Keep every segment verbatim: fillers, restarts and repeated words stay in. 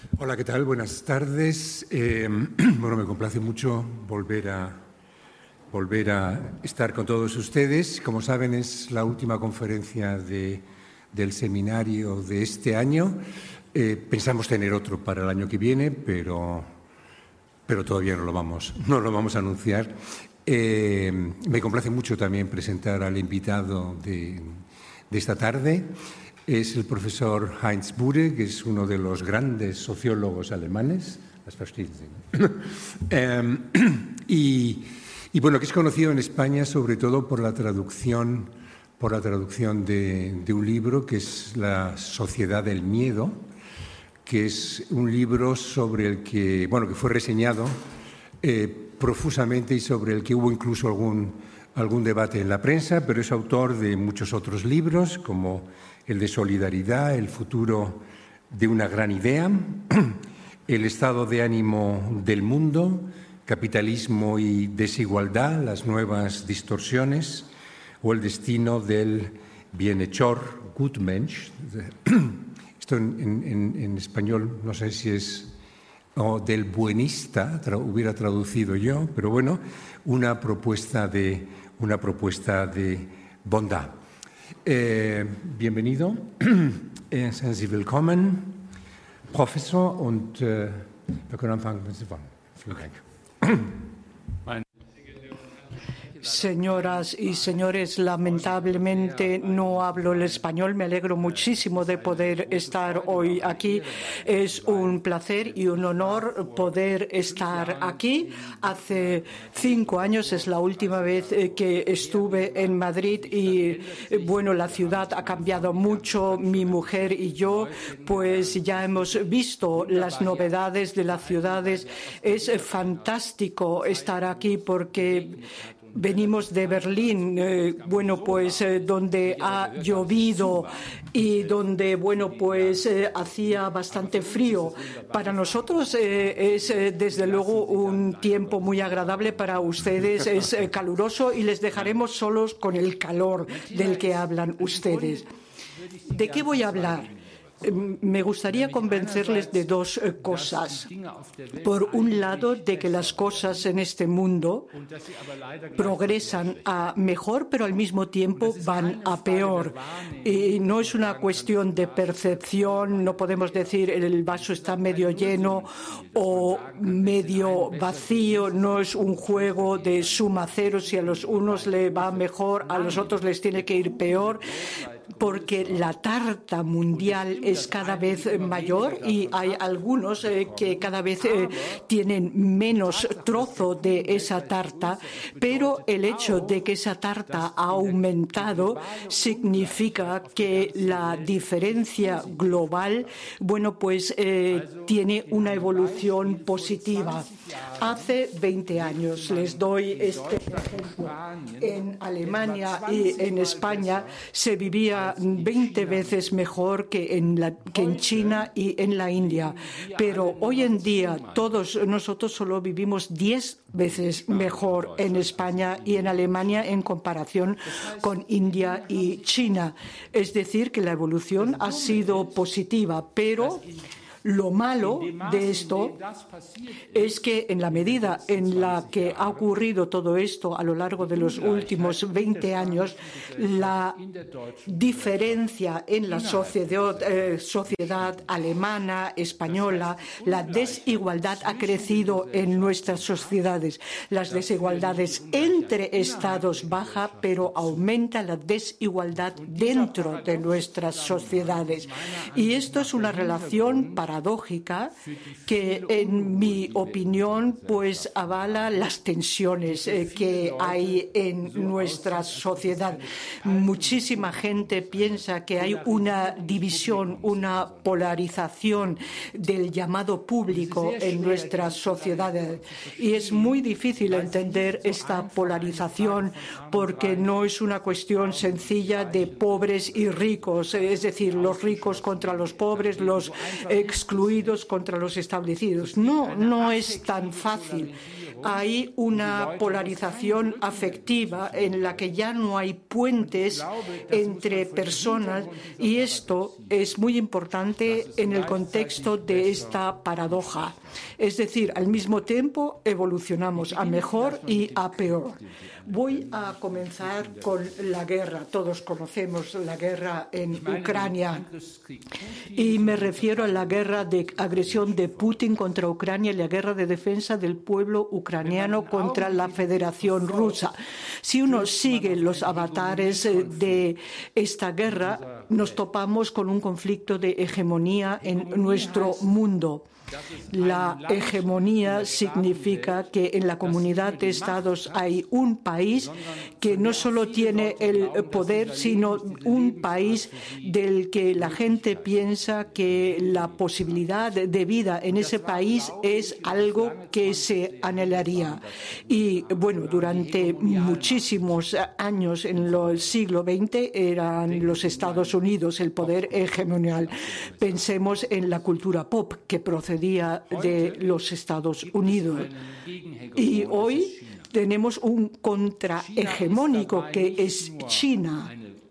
Hola, ¿qué tal? Buenas tardes. Eh, bueno, me complace mucho volver a, volver a estar con todos ustedes. Como saben, es la última conferencia de, del seminario de este año. Eh, pensamos tener otro para el año que viene, pero, pero todavía no lo vamos, no lo vamos a anunciar. Eh, me complace mucho también presentar al invitado de, de esta tarde. Es el profesor Heinz Bude, que es uno de los grandes sociólogos alemanes. Las verstehen Sie, ¿no? eh, y, y bueno, que es conocido en España sobre todo por la traducción, por la traducción de, de un libro que es La Sociedad del Miedo, que es un libro sobre el que, bueno, que fue reseñado eh, profusamente y sobre el que hubo incluso algún, algún debate en la prensa, pero es autor de muchos otros libros, como el de Solidaridad, el futuro de una gran idea, el estado de ánimo del mundo, capitalismo y desigualdad, las nuevas distorsiones, o el destino del bienhechor, Gutmensch. Esto en, en, en español no sé si es o del buenista, tra, hubiera traducido yo, pero bueno, una propuesta de, una propuesta de bondad. Eh, bienvenido, eh, seien Sie willkommen, Professor, und äh, wir können anfangen, wenn Sie wollen. Vielen Dank. Señoras y señores, lamentablemente no hablo el español. Me alegro muchísimo de poder estar hoy aquí. Es un placer y un honor poder estar aquí. Hace cinco años es la última vez que estuve en Madrid y, bueno, la ciudad ha cambiado mucho. Mi mujer y yo, pues ya hemos visto las novedades de las ciudades. Es fantástico estar aquí porque venimos de Berlín, eh, bueno, pues eh, donde ha llovido y donde, bueno, pues eh, hacía bastante frío. Para nosotros eh, es, eh, desde luego, un tiempo muy agradable. Para ustedes es eh, caluroso y les dejaremos solos con el calor del que hablan ustedes. ¿De qué voy a hablar? Me gustaría convencerles de dos cosas. Por un lado, de que las cosas en este mundo progresan a mejor, pero al mismo tiempo van a peor. Y no es una cuestión de percepción, no podemos decir el vaso está medio lleno o medio vacío, no es un juego de suma cero, si a los unos le va mejor, a los otros les tiene que ir peor, porque la tarta mundial es cada vez mayor y hay algunos eh, que cada vez eh, tienen menos trozo de esa tarta, pero el hecho de que esa tarta ha aumentado significa que la diferencia global, bueno, pues eh, tiene una evolución positiva. Hace veinte años, les doy este ejemplo, en Alemania y en España se vivía veinte veces mejor que en, la, que en China y en la India. Pero hoy en día todos nosotros solo vivimos diez veces mejor en España y en Alemania en comparación con India y China. Es decir, que la evolución ha sido positiva, pero lo malo de esto es que en la medida en la que ha ocurrido todo esto a lo largo de los últimos veinte años, la diferencia en la sociedad, eh, sociedad alemana, española, la desigualdad ha crecido en nuestras sociedades. Las desigualdades entre estados baja, pero aumenta la desigualdad dentro de nuestras sociedades. Y esto es una relación para paradójica que, en mi opinión, pues avala las tensiones eh, que hay en nuestra sociedad. Muchísima gente piensa que hay una división, una polarización del llamado público en nuestra sociedad y es muy difícil entender esta polarización porque no es una cuestión sencilla de pobres y ricos, es decir, los ricos contra los pobres, los ex excluidos contra los establecidos. No, no es tan fácil. Hay una polarización afectiva en la que ya no hay puentes entre personas y esto es muy importante en el contexto de esta paradoja. Es decir, al mismo tiempo evolucionamos a mejor y a peor. Voy a comenzar con la guerra. Todos conocemos la guerra en Ucrania y me refiero a la guerra de agresión de Putin contra Ucrania y la guerra de defensa del pueblo ucraniano contra la Federación Rusa. Si uno sigue los avatares de esta guerra, nos topamos con un conflicto de hegemonía en nuestro mundo. La hegemonía significa que en la comunidad de estados hay un país que no solo tiene el poder, sino un país del que la gente piensa que la posibilidad de vida en ese país es algo que se anhelaría. Y bueno, durante muchísimos años en el siglo veinte eran los Estados Unidos el poder hegemonial. Pensemos en la cultura pop que procedía de los Estados Unidos. Y hoy tenemos un contrahegemónico que es China.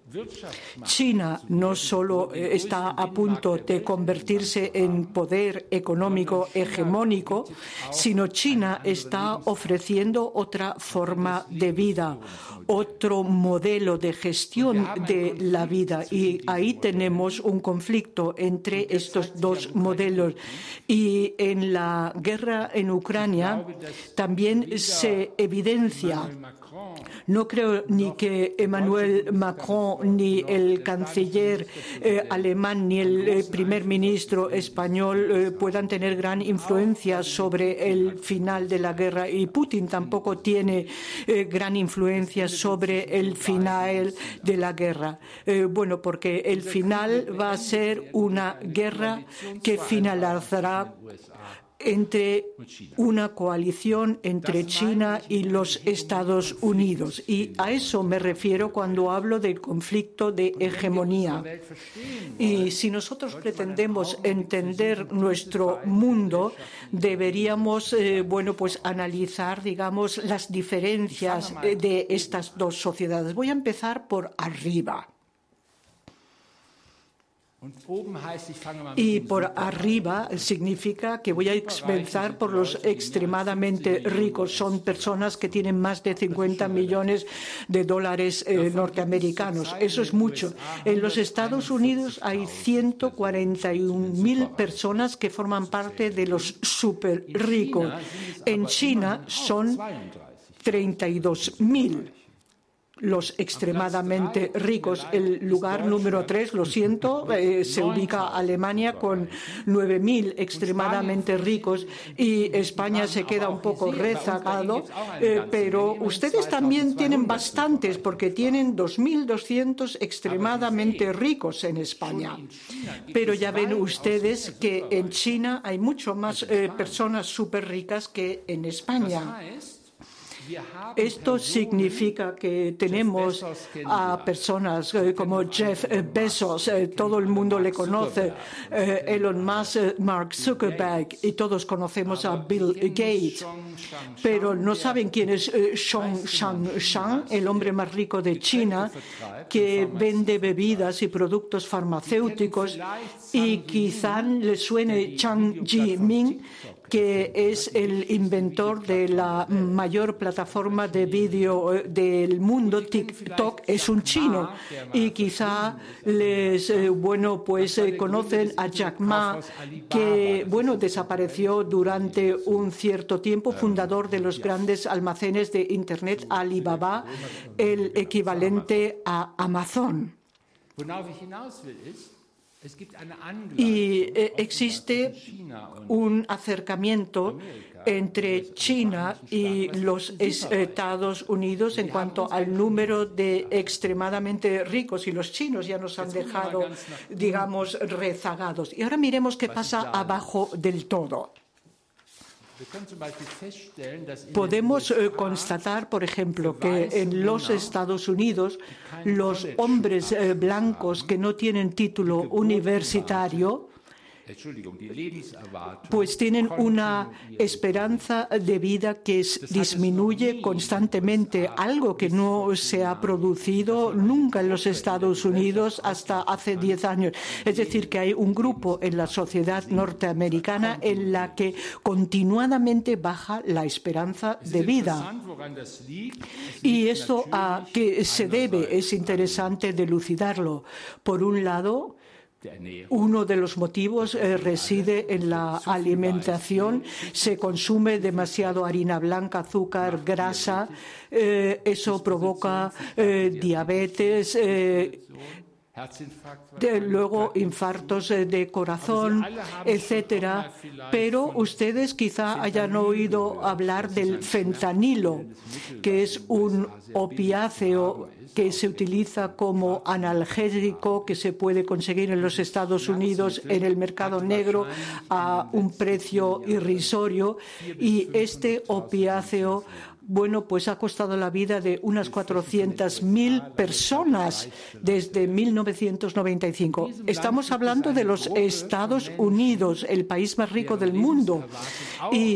China no solo está a punto de convertirse en poder económico hegemónico, sino China está ofreciendo otra forma de vida, otro modelo de gestión de la vida. Y ahí tenemos un conflicto entre estos dos modelos. Y en la guerra en Ucrania también se evidencia. No creo ni que Emmanuel Macron, ni el canciller eh, alemán, ni el eh, primer ministro español eh, puedan tener gran influencia sobre el final de la guerra. Y Putin tampoco tiene eh, gran influencia sobre el final de la guerra. Eh, bueno, porque el final va a ser una guerra que finalizará entre una coalición entre China y los Estados Unidos. Y a eso me refiero cuando hablo del conflicto de hegemonía. Y si nosotros pretendemos entender nuestro mundo, deberíamos, eh, bueno, pues analizar, digamos, las diferencias de estas dos sociedades. Voy a empezar por arriba. Y por arriba significa que voy a empezar por los extremadamente ricos. Son personas que tienen más de cincuenta millones de dólares eh, norteamericanos. Eso es mucho. En los Estados Unidos hay ciento cuarenta y un mil personas que forman parte de los súper ricos. En China son treinta y dos mil. Los extremadamente ricos. El lugar número tres, lo siento, eh, se ubica Alemania con nueve mil extremadamente ricos y España se queda un poco rezagado, eh, pero ustedes también tienen bastantes porque tienen dos mil doscientos extremadamente ricos en España. Pero ya ven ustedes que en China hay mucho más eh, personas súper ricas que en España. Esto significa que tenemos a personas como Jeff Bezos, eh, todo el mundo le conoce, eh, Elon Musk, eh, Mark Zuckerberg, y todos conocemos a Bill Gates, pero no saben quién es eh, Zhong Shang, el hombre más rico de China, que vende bebidas y productos farmacéuticos, y quizá le suene Zhang Jiming, que es el inventor de la mayor plataforma de vídeo del mundo, TikTok, es un chino. Y quizá les, eh, bueno, pues eh, conocen a Jack Ma, que, bueno, desapareció durante un cierto tiempo, fundador de los grandes almacenes de Internet Alibaba, el equivalente a Amazon. Y eh, existe un acercamiento entre China y los Estados Unidos en cuanto al número de extremadamente ricos, y los chinos ya nos han dejado, digamos, rezagados. Y ahora miremos qué pasa abajo del todo. Podemos eh, constatar, por ejemplo, que en los Estados Unidos los hombres eh, blancos que no tienen título universitario pues tienen una esperanza de vida que es, disminuye constantemente, algo que no se ha producido nunca en los Estados Unidos hasta hace diez años. Es decir, que hay un grupo en la sociedad norteamericana en la que continuadamente baja la esperanza de vida. Y esto a qué se debe es interesante dilucidarlo. Por un lado, uno de los motivos eh, reside en la alimentación. Se consume demasiado harina blanca, azúcar, grasa. Eh, eso provoca eh, diabetes, eh, de, luego infartos eh, de corazón, etcétera. Pero ustedes quizá hayan oído hablar del fentanilo, que es un opiáceo que se utiliza como analgésico, que se puede conseguir en los Estados Unidos en el mercado negro a un precio irrisorio. Y este opiáceo, bueno, pues ha costado la vida de unas cuatrocientas mil personas desde mil novecientos noventa y cinco. Estamos hablando de los Estados Unidos, el país más rico del mundo. Y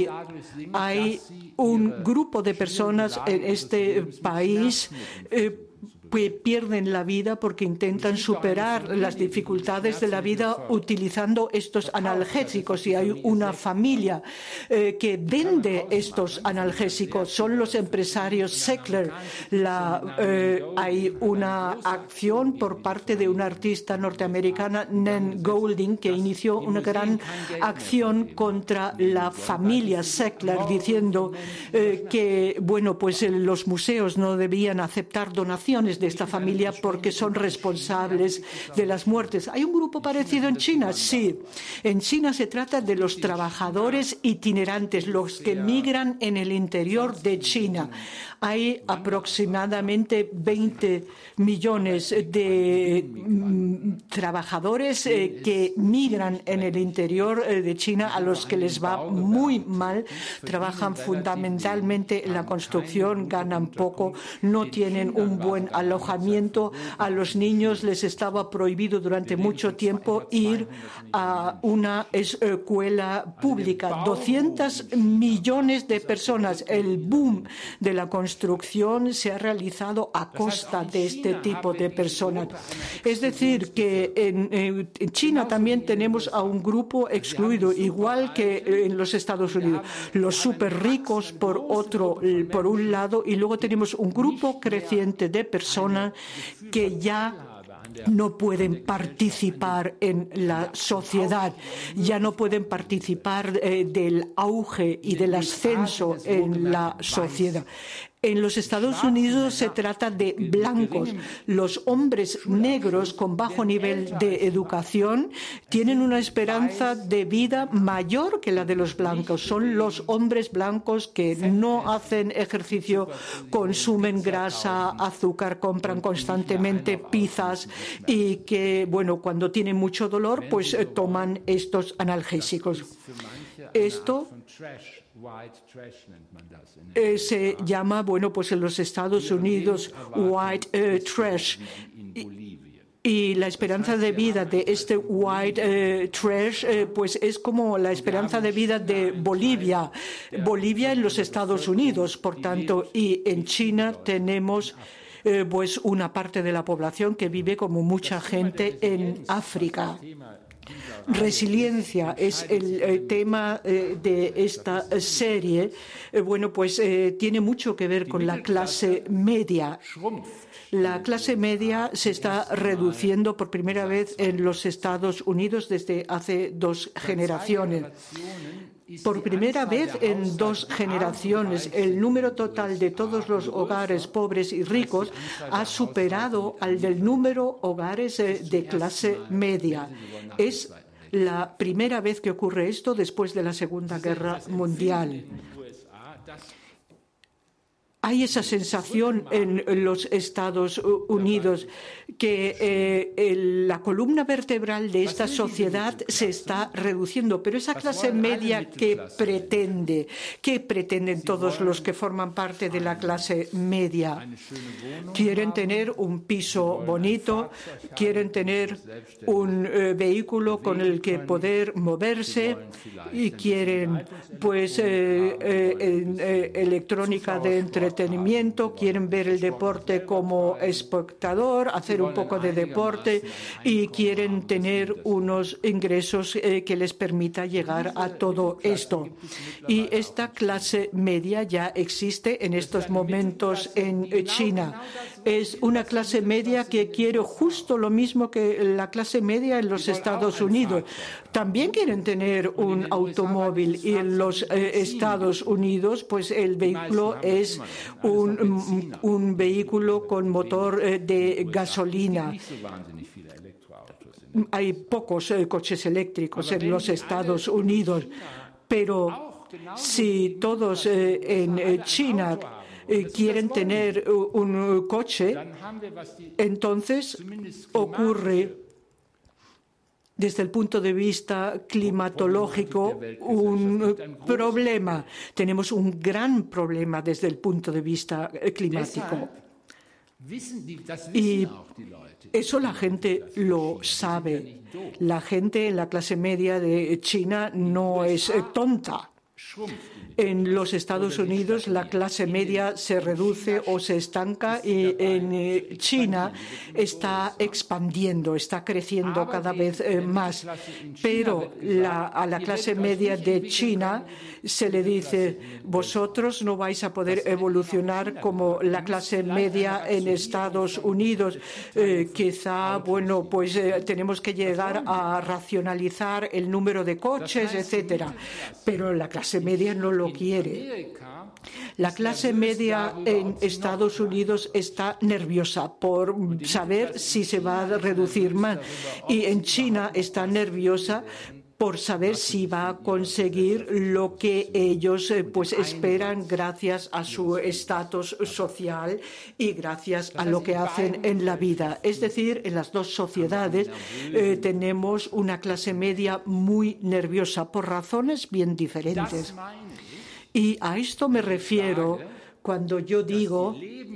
hay un grupo de personas en este país eh, que pierden la vida porque intentan superar las dificultades de la vida utilizando estos analgésicos. Y hay una familia eh, que vende estos analgésicos, son los empresarios Sackler. La, eh, hay una acción por parte de una artista norteamericana, Nan Goldin, que inició una gran acción contra la familia Sackler, diciendo eh, que, bueno, pues eh, los museos no debían aceptar donaciones de esta familia porque son responsables de las muertes. ¿Hay un grupo parecido en China? Sí. En China se trata de los trabajadores itinerantes, los que migran en el interior de China. Hay aproximadamente veinte millones de mm, trabajadores eh, que migran en el interior eh, de China, a los que les va muy mal. Trabajan fundamentalmente en la construcción, ganan poco, no tienen un buen alojamiento. A los niños les estaba prohibido durante mucho tiempo ir a una escuela pública. doscientos millones de personas. El boom de la construcción construcción se ha realizado a costa de este tipo de personas. Es decir, que en, en China también tenemos a un grupo excluido, igual que en los Estados Unidos. Los súper ricos por otro, por un lado, y luego tenemos un grupo creciente de personas que ya no pueden participar en la sociedad, ya no pueden participar eh, del auge y del ascenso en la sociedad. En los Estados Unidos se trata de blancos. Los hombres negros con bajo nivel de educación tienen una esperanza de vida mayor que la de los blancos. Son los hombres blancos que no hacen ejercicio, consumen grasa, azúcar, compran constantemente pizzas y que, bueno, cuando tienen mucho dolor, pues eh, toman estos analgésicos. Esto eh, se llama, bueno, pues en los Estados Unidos white eh, trash. Y, y la esperanza de vida de este white eh, trash eh, pues es como la esperanza de vida de Bolivia. Bolivia en los Estados Unidos, por tanto, y en China tenemos eh, pues una parte de la población que vive como mucha gente en África. Resiliencia es el, el tema eh, de esta serie. Eh, bueno, pues eh, tiene mucho que ver con la clase media. La clase media se está reduciendo por primera vez en los Estados Unidos desde hace dos generaciones. Por primera vez en dos generaciones, el número total de todos los hogares pobres y ricos ha superado al del número de hogares de clase media. Es la primera vez que ocurre esto después de la Segunda Guerra Mundial. hay esa sensación en los Estados Unidos que eh, el, la columna vertebral de esta sociedad se está reduciendo, pero esa clase media que pretende, ¿qué pretenden todos los que forman parte de la clase media? Quieren tener un piso bonito, quieren tener un eh, vehículo con el que poder moverse y quieren pues eh, eh, eh, electrónica de entretenimiento, quieren ver el deporte como espectador, hacer un poco de deporte y quieren tener unos ingresos eh, que les permita llegar a todo esto. Y esta clase media ya existe en estos momentos en China. Es una clase media que quiere justo lo mismo que la clase media en los Estados Unidos. También quieren tener un automóvil y en los eh, Estados Unidos pues el vehículo es un, un vehículo con motor eh, de gasolina. Hay pocos eh, coches eléctricos en los Estados Unidos, pero si todos eh, en eh, China eh, quieren tener un coche, entonces ocurre desde el punto de vista climatológico un problema. Tenemos un gran problema desde el punto de vista climático. Y eso la gente lo sabe. La gente en la clase media de China no es tonta. En los Estados Unidos la clase media se reduce o se estanca y en China está expandiendo, está creciendo cada vez más. Pero la, a la clase media de China se le dice, vosotros no vais a poder evolucionar como la clase media en Estados Unidos. Eh, quizá, bueno, pues eh, tenemos que llegar a racionalizar el número de coches, etcétera. Pero la clase media no lo quiere. La clase media en Estados Unidos está nerviosa por saber si se va a reducir más y en China está nerviosa por saber si va a conseguir lo que ellos eh, pues esperan gracias a su estatus social y gracias a lo que hacen en la vida. Es decir, en las dos sociedades eh, tenemos una clase media muy nerviosa por razones bien diferentes. Y a esto me refiero cuando yo digo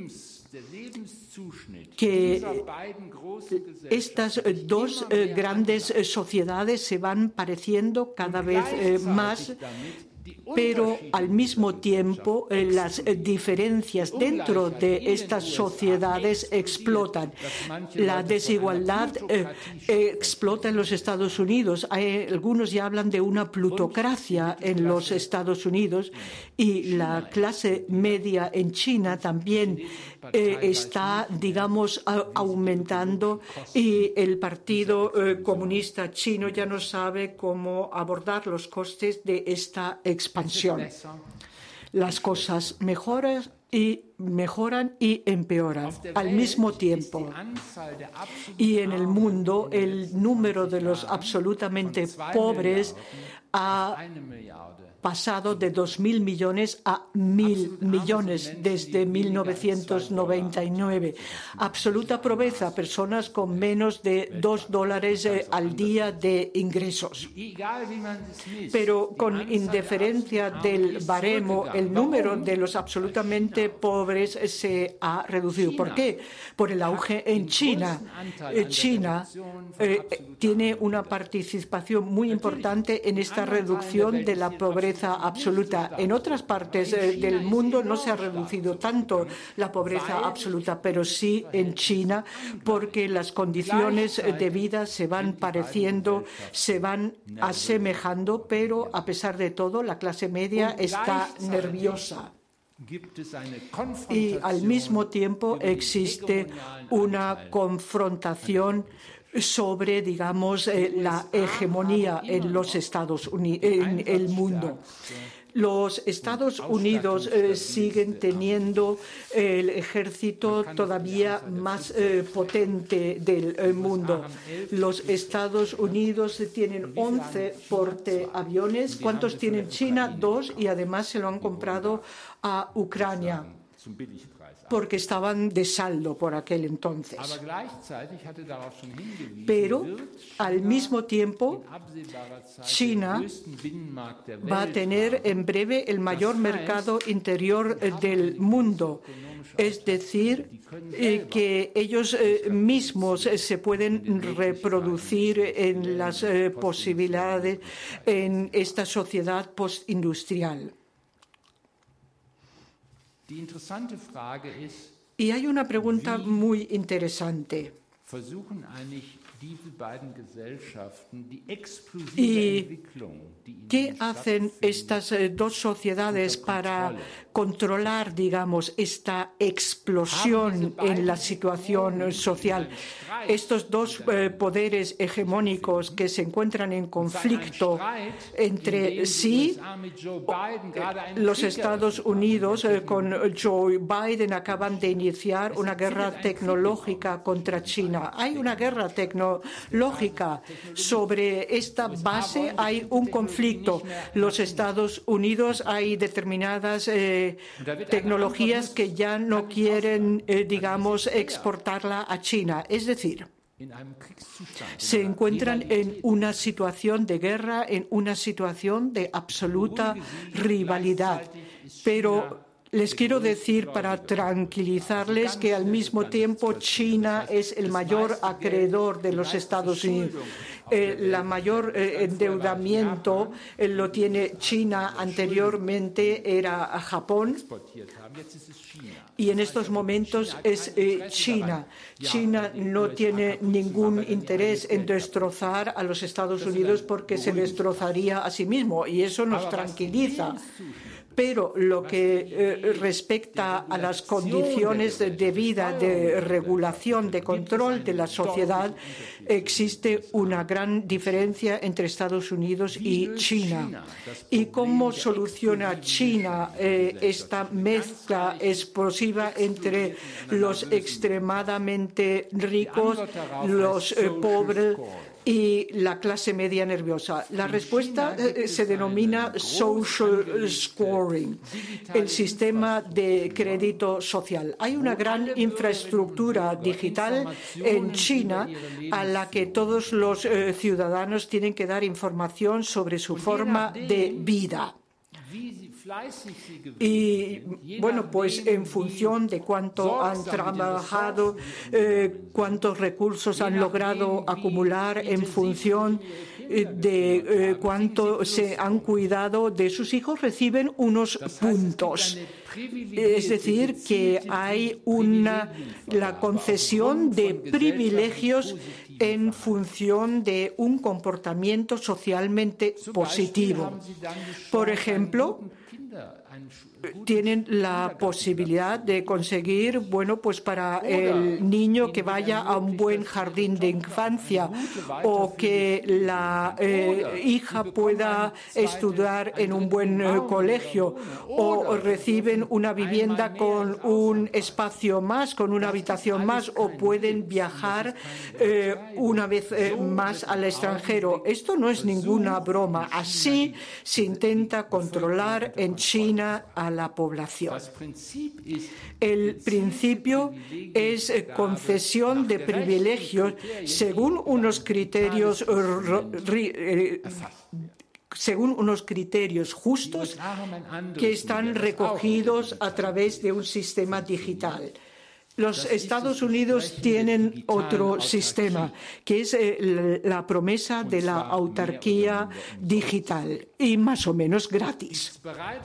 que estas dos eh, grandes eh, sociedades se van pareciendo cada vez eh, más, pero al mismo tiempo eh, las eh, diferencias dentro de estas sociedades explotan. La desigualdad eh, eh, explota en los Estados Unidos. Hay, algunos ya hablan de una plutocracia en los Estados Unidos y la clase media en China también eh, está, digamos, a, aumentando y el Partido eh, Comunista Chino ya no sabe cómo abordar los costes de esta expansión. Las cosas mejoran y mejoran y empeoran al mismo tiempo. Y en el mundo el número de los absolutamente pobres ha pasado de dos mil millones a mil millones desde mil novecientos noventa y nueve. Absoluta pobreza, personas con menos de dos dólares eh, al día de ingresos. Pero con indiferencia del baremo, el número de los absolutamente pobres se ha reducido. ¿Por qué? Por el auge en China. Eh, China eh, tiene una participación muy importante en esta reducción de la pobreza absoluta. En otras partes eh, del mundo no se ha reducido tanto la pobreza absoluta, pero sí en China, porque las condiciones de vida se van pareciendo, se van asemejando, pero a pesar de todo la clase media está nerviosa. Y al mismo tiempo existe una confrontación sobre, digamos, eh, la hegemonía en los Estados Unidos, en el mundo. Los Estados Unidos eh, siguen teniendo el ejército todavía más eh, potente del eh, mundo. Los Estados Unidos tienen once portaaviones. ¿Cuántos tienen China? Dos, y además se lo han comprado a Ucrania. porque estaban de saldo por aquel entonces. Pero al mismo tiempo, China va a tener en breve el mayor mercado interior del mundo. Es decir, eh, que ellos eh, mismos eh, se pueden reproducir en las eh, posibilidades en esta sociedad postindustrial. Y hay una pregunta muy interesante. ¿Y qué hacen estas dos sociedades para controlar, digamos, esta explosión en la situación social? Estos dos eh, poderes hegemónicos que se encuentran en conflicto entre sí, los Estados Unidos eh, con Joe Biden acaban de iniciar una guerra tecnológica contra China. Hay una guerra tecnológica lógica. Sobre esta base hay un conflicto. Los Estados Unidos hay determinadas eh, tecnologías que ya no quieren, eh, digamos, exportarla a China. Es decir, se encuentran en una situación de guerra, en una situación de absoluta rivalidad. Pero les quiero decir, para tranquilizarles, que al mismo tiempo China es el mayor acreedor de los Estados Unidos. Eh, la mayor eh, endeudamiento eh, lo tiene China. Anteriormente era Japón y en estos momentos es eh, China. China no tiene ningún interés en destrozar a los Estados Unidos porque se destrozaría a sí mismo, y eso nos tranquiliza. Pero lo que eh, respecta a las condiciones de, de vida, de regulación, de control de la sociedad, existe una gran diferencia entre Estados Unidos y China. ¿Y cómo soluciona China eh, esta mezcla explosiva entre los extremadamente ricos, los eh, pobres y la clase media nerviosa? La respuesta eh, se denomina social scoring, el sistema de crédito social. Hay una gran infraestructura digital en China a la que todos los eh, ciudadanos tienen que dar información sobre su forma de vida. Y bueno, pues en función de cuánto han trabajado, eh, cuántos recursos han logrado acumular, en función de eh, cuánto se han cuidado de sus hijos, reciben unos puntos. Es decir, que hay una, la concesión de privilegios en función de un comportamiento socialmente positivo. Por ejemplo, tienen la posibilidad de conseguir, bueno, pues para el niño que vaya a un buen jardín de infancia, o que la eh, hija pueda estudiar en un buen eh, colegio, o reciben una vivienda con un espacio más, con una habitación más, o pueden viajar eh, una vez eh, más al extranjero. Esto no es ninguna broma. Así se intenta controlar en China a la población. El principio es concesión de privilegios según unos criterios según unos criterios justos que están recogidos a través de un sistema digital. Los Estados Unidos tienen otro sistema, que es eh, la promesa de la autarquía digital, y más o menos gratis.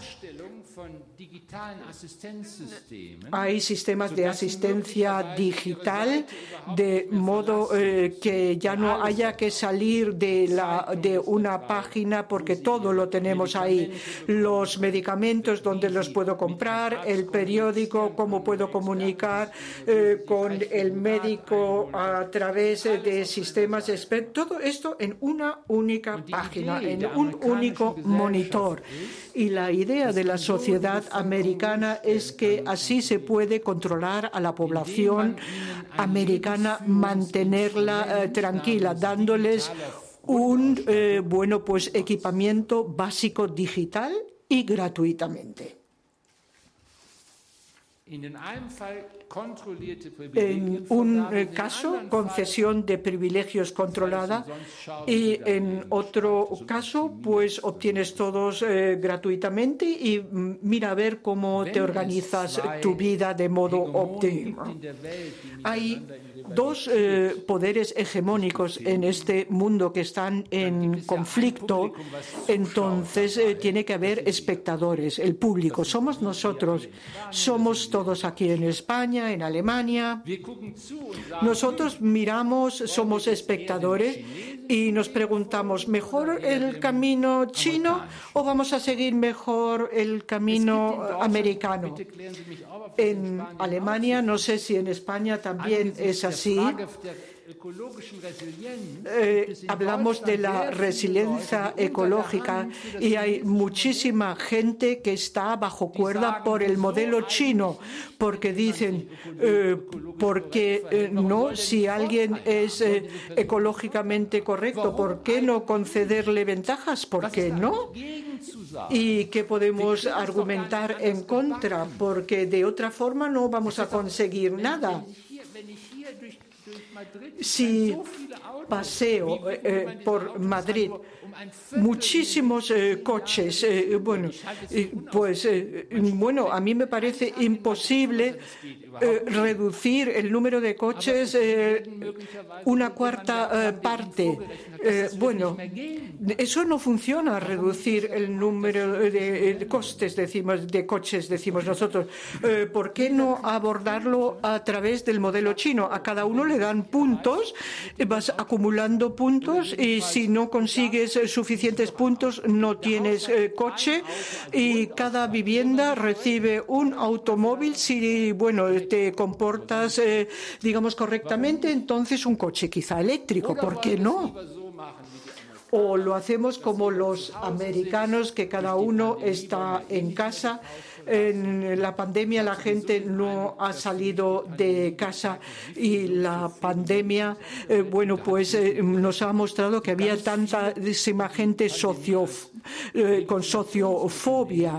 Hay sistemas de asistencia digital, de modo eh, que ya no haya que salir de, la, de una página, porque todo lo tenemos ahí. Los medicamentos, dónde los puedo comprar, el periódico, cómo puedo comunicar eh, con el médico a través de sistemas expertos. Todo esto en una única página, en un único monitor. Y la idea de la sociedad americana es que así se puede controlar a la población americana, mantenerla eh, tranquila, dándoles un eh, bueno, pues equipamiento básico digital y gratuitamente. En un caso, concesión de privilegios controlada, y en otro caso, pues obtienes todos eh, gratuitamente y mira a ver cómo te organizas tu vida de modo óptimo. Hay dos eh, poderes hegemónicos en este mundo que están en conflicto, entonces eh, tiene que haber espectadores, el público. Somos nosotros, somos todos aquí en España, en Alemania. Nosotros miramos, somos espectadores y nos preguntamos, ¿mejor el camino chino o vamos a seguir mejor el camino americano? En Alemania, no sé si en España también es así. Eh, hablamos de la resiliencia ecológica y hay muchísima gente que está bajo cuerda por el modelo chino, porque dicen, eh, ¿por qué eh, no? Si alguien es eh, ecológicamente correcto, ¿por qué no concederle ventajas? ¿Por qué no? ¿Y qué podemos argumentar en contra? Porque de otra forma no vamos a conseguir nada. Si paseo eh, por Madrid, muchísimos eh, coches, eh, bueno, eh, pues eh, bueno, a mí me parece imposible eh, reducir el número de coches eh, una cuarta eh, parte. Eh, bueno, eso no funciona, reducir el número de, de costes, decimos, de coches, decimos nosotros. Eh, ¿Por qué no abordarlo a través del modelo chino? A cada uno le dan puntos, vas acumulando puntos y si no consigues suficientes puntos no tienes eh, coche, y cada vivienda recibe un automóvil si, bueno, te comportas, eh, digamos, correctamente, entonces un coche quizá eléctrico, ¿por qué no? O lo hacemos como los americanos, que cada uno está en casa. En la pandemia la gente no ha salido de casa y la pandemia, eh, bueno, pues eh, nos ha mostrado que había tantísima gente socio, eh, con sociofobia.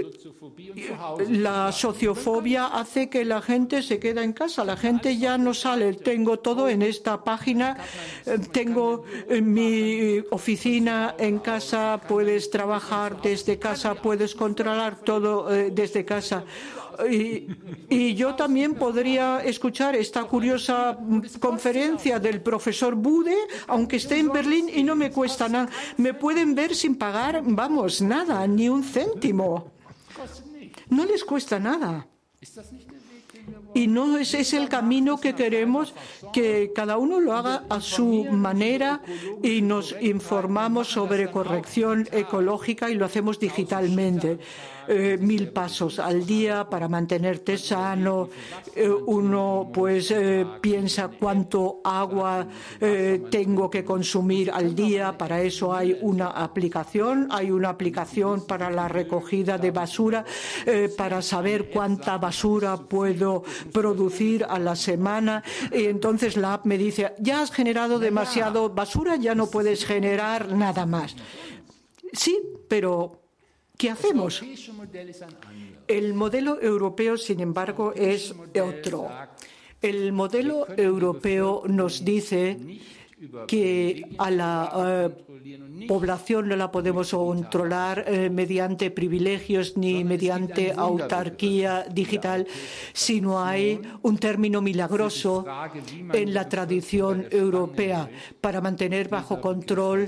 La sociofobia hace que la gente se quede en casa, la gente ya no sale. Tengo todo en esta página, eh, tengo eh, mi oficina en casa, puedes trabajar desde casa, puedes controlar todo eh, desde casa. Y, y yo también podría escuchar esta curiosa conferencia del profesor Bude, aunque esté en Berlín, y no me cuesta nada. Me pueden ver sin pagar, vamos, nada, ni un céntimo. No les cuesta nada. Y no ese es el camino que queremos, que cada uno lo haga a su manera, y nos informamos sobre corrección ecológica y lo hacemos digitalmente. Eh, mil pasos al día para mantenerte sano. Eh, uno pues eh, piensa cuánto agua eh, tengo que consumir al día. Para eso hay una aplicación, hay una aplicación para la recogida de basura, eh, para saber cuánta basura puedo producir a la semana. Y entonces la app me dice, ya has generado demasiado basura, ya no puedes generar nada más. Sí, pero ¿qué hacemos? El modelo europeo, sin embargo, es otro. El modelo europeo nos dice que a la eh, población no la podemos controlar eh, mediante privilegios ni mediante autarquía digital, sino hay un término milagroso en la tradición europea para mantener bajo control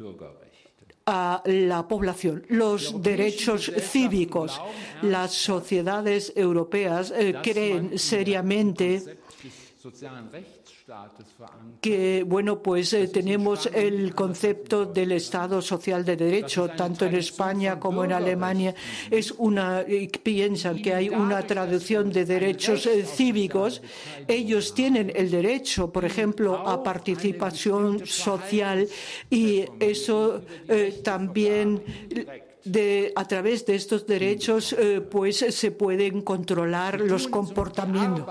a la población, los derechos cívicos. Las sociedades europeas eh, creen seriamente que, bueno, pues eh, tenemos el concepto del Estado social de derecho, tanto en España como en Alemania. Es una, piensan que hay una traducción de derechos eh, cívicos. Ellos tienen el derecho, por ejemplo, a participación social, y eso eh, también De, a través de estos derechos eh, pues se pueden controlar los comportamientos.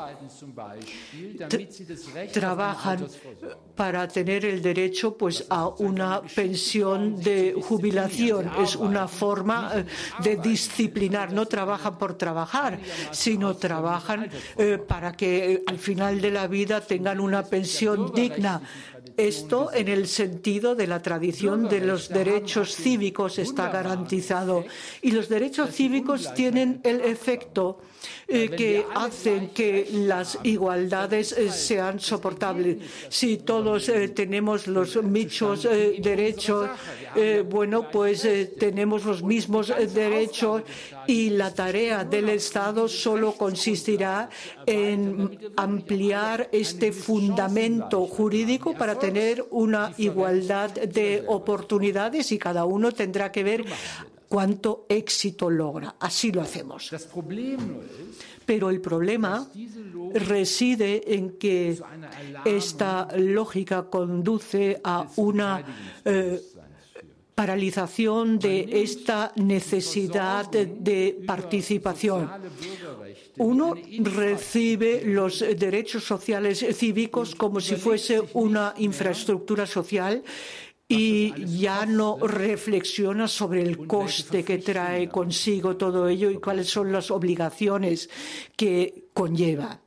Trabajan para tener el derecho pues a una pensión de jubilación. Es una forma eh, de disciplinar. No trabajan por trabajar, sino trabajan eh, para que eh, al final de la vida tengan una pensión digna. Esto, en el sentido de la tradición de los derechos cívicos, está garantizado. Y los derechos cívicos tienen el efecto eh, que hacen que las igualdades eh, sean soportables. Si todos eh, tenemos los mismos eh, derechos, eh, bueno, pues eh, tenemos los mismos eh, derechos y la tarea del Estado solo consistirá en ampliar este fundamento jurídico para tener una igualdad de oportunidades y cada uno tendrá que ver cuánto éxito logra. Así lo hacemos. Pero el problema reside en que esta lógica conduce a una eh, paralización de esta necesidad de participación. Uno recibe los derechos sociales cívicos como si fuese una infraestructura social y ya no reflexiona sobre el coste que trae consigo todo ello y cuáles son las obligaciones que conlleva.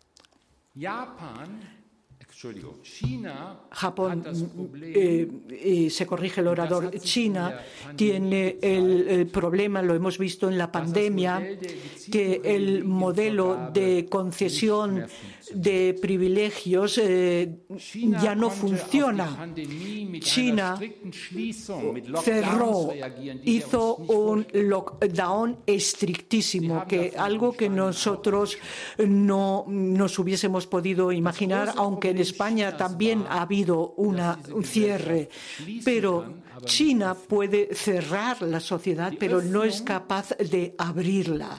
Japón, eh, eh, se corrige el orador, China tiene el, el problema, lo hemos visto en la pandemia, que el modelo de concesión de privilegios eh, ya no funciona. China cerró, hizo un lockdown estrictísimo, que algo que nosotros no nos hubiésemos podido imaginar, aunque en España también ha habido una, un cierre. Pero China puede cerrar la sociedad, pero no es capaz de abrirla.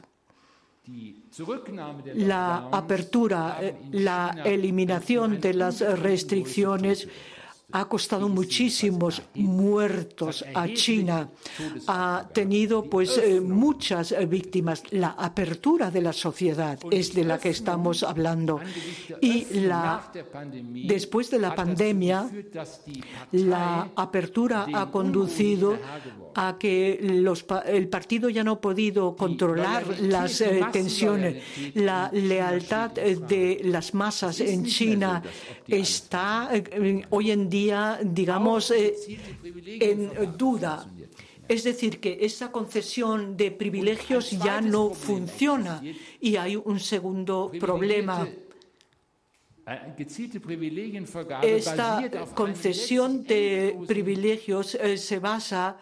La apertura, la eliminación de las restricciones ha costado muchísimos muertos a China, ha tenido pues eh, muchas víctimas. La apertura de la sociedad es de la que estamos hablando. Y la, después de la pandemia, la apertura ha conducido a que los, el partido ya no ha podido controlar las eh, tensiones. La lealtad de las masas en China está eh, hoy en día, digamos, eh, en duda. Es decir, que esa concesión de privilegios ya no funciona. Y hay un segundo problema. Esta concesión de privilegios eh, se basa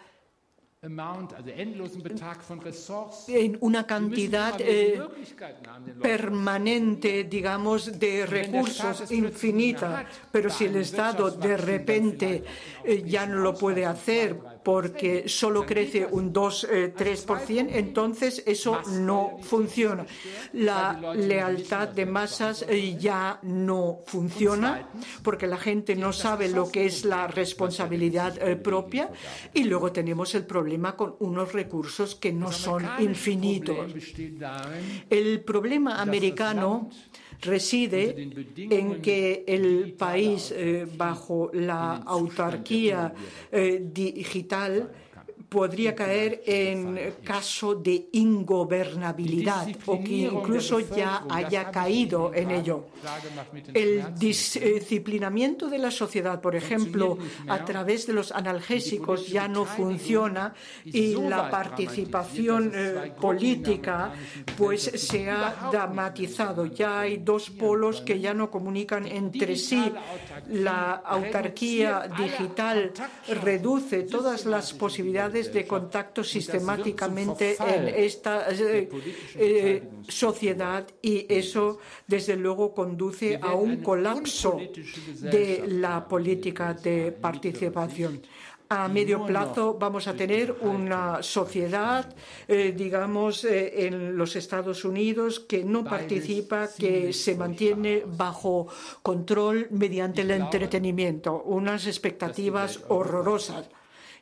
en una cantidad eh, permanente, digamos, de recursos infinita. Pero si el Estado de repente eh, ya no lo puede hacer porque solo crece un dos a tres por ciento, entonces eso no funciona. La lealtad de masas eh, ya no funciona porque la gente no sabe lo que es la responsabilidad eh, propia, y luego tenemos el problema con unos recursos que no son infinitos. El problema americano reside en que el país, eh, bajo la autarquía eh, digital, podría caer en caso de ingobernabilidad o que incluso ya haya caído en ello. El disciplinamiento de la sociedad, por ejemplo, a través de los analgésicos ya no funciona, y la participación eh, política pues se ha dramatizado. Ya hay dos polos que ya no comunican entre sí. La autarquía digital reduce todas las posibilidades de contacto sistemáticamente en esta eh, eh, sociedad, y eso desde luego conduce a un colapso de la política de participación. A medio plazo vamos a tener una sociedad, eh, digamos, eh, en los Estados Unidos que no participa, que se mantiene bajo control mediante el entretenimiento. Unas expectativas horrorosas.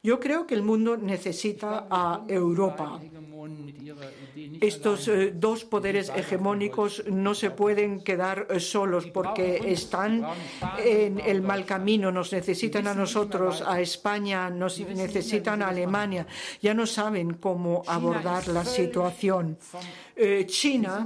Yo creo que el mundo necesita a Europa. Estos eh, dos poderes hegemónicos no se pueden quedar eh, solos porque están en el mal camino. Nos necesitan a nosotros, a España, nos necesitan a Alemania. Ya no saben cómo abordar la situación. Eh, China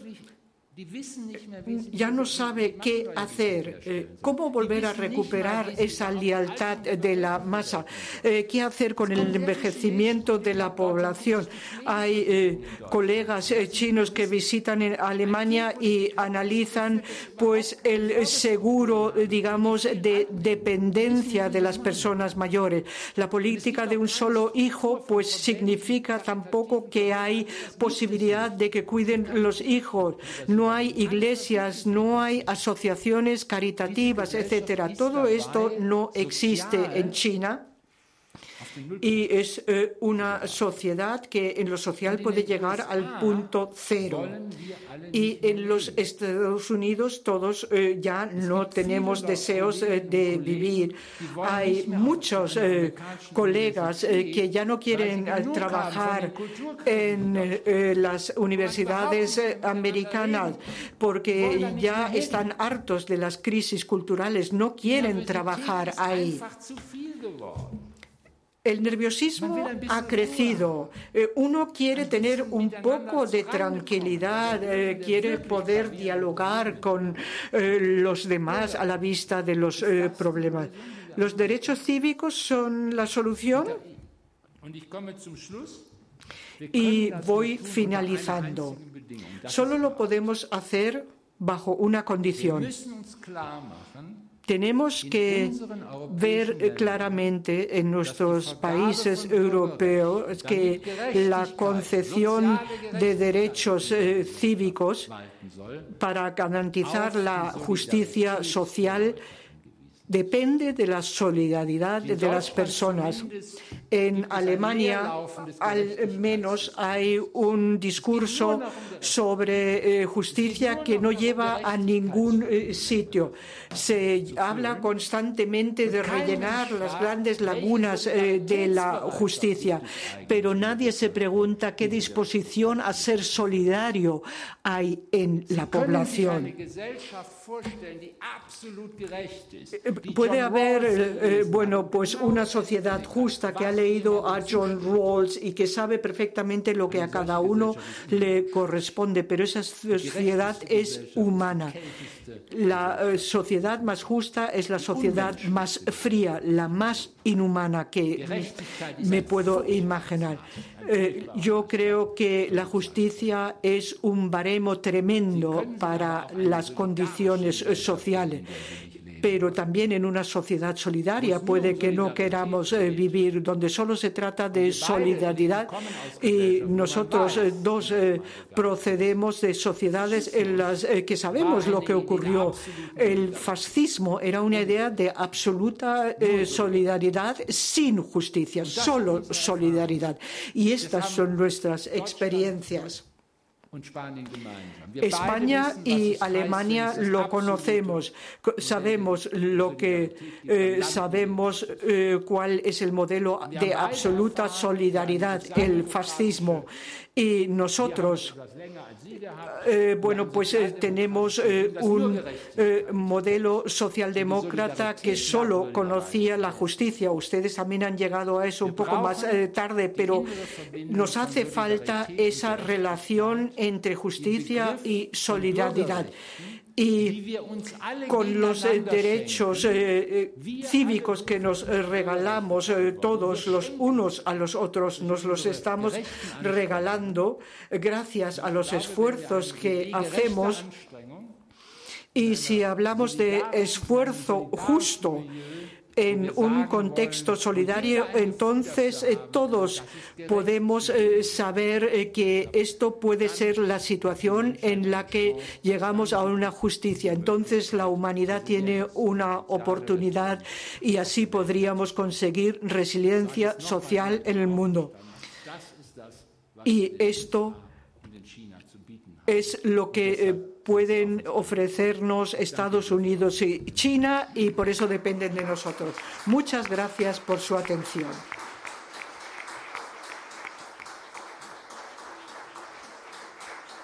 ya no sabe qué hacer, eh, cómo volver a recuperar esa lealtad de la masa, eh, qué hacer con el envejecimiento de la población. Hay eh, colegas eh, chinos que visitan en Alemania y analizan pues el seguro, digamos, de dependencia de las personas mayores. La política de un solo hijo pues significa tampoco que hay posibilidad de que cuiden los hijos. No hay iglesias, no hay asociaciones caritativas, etcétera. Todo esto no existe en China. Y es eh, una sociedad que en lo social puede llegar al punto cero. Y en los Estados Unidos todos eh, ya no tenemos deseos eh, de vivir. Hay muchos eh, colegas eh, que ya no quieren eh, trabajar en eh, las universidades eh, americanas porque ya están hartos de las crisis culturales, no quieren trabajar ahí. El nerviosismo ha crecido. Eh, uno quiere tener un poco de tranquilidad, eh, quiere poder dialogar con eh, los demás a la vista de los eh, problemas. ¿Los derechos cívicos son la solución? Y voy finalizando. Solo lo podemos hacer bajo una condición. Tenemos que ver claramente en nuestros países europeos que la concepción de derechos eh, cívicos para garantizar la justicia social depende de la solidaridad de las personas. En Alemania, al menos, hay un discurso sobre eh, justicia que no lleva a ningún eh, sitio. Se habla constantemente de rellenar las grandes lagunas eh, de la justicia, pero nadie se pregunta qué disposición a ser solidario hay en la población. Puede haber, eh, bueno, pues una sociedad justa que ha leído a John Rawls y que sabe perfectamente lo que a cada uno le corresponde, pero esa sociedad es humana. La eh, sociedad más justa es la sociedad más fría, la más inhumana que me puedo imaginar. Eh, yo creo que la justicia es un baremo tremendo para las condiciones sociales. Pero también en una sociedad solidaria puede que no queramos eh, vivir, donde solo se trata de solidaridad. Y nosotros eh, dos eh, procedemos de sociedades en las eh, que sabemos lo que ocurrió. El fascismo era una idea de absoluta eh, solidaridad sin justicia, solo solidaridad. Y estas son nuestras experiencias. España y Alemania lo conocemos, sabemos lo que eh, sabemos eh, cuál es el modelo de absoluta solidaridad, el fascismo. Y nosotros, eh, bueno, pues eh, tenemos eh, un eh, modelo socialdemócrata que solo conocía la justicia. Ustedes también han llegado a eso un poco más eh, tarde, pero nos hace falta esa relación entre justicia y solidaridad. Y con los eh, derechos eh, eh, cívicos que nos eh, regalamos eh, todos los unos a los otros, nos los estamos regalando gracias a los esfuerzos que hacemos. Y si hablamos de esfuerzo justo en un contexto solidario, entonces eh, todos podemos eh, saber eh, que esto puede ser la situación en la que llegamos a una justicia. Entonces la humanidad tiene una oportunidad y así podríamos conseguir resiliencia social en el mundo. Y esto es lo que eh, pueden ofrecernos Estados Unidos y China, y por eso dependen de nosotros. Muchas gracias por su atención.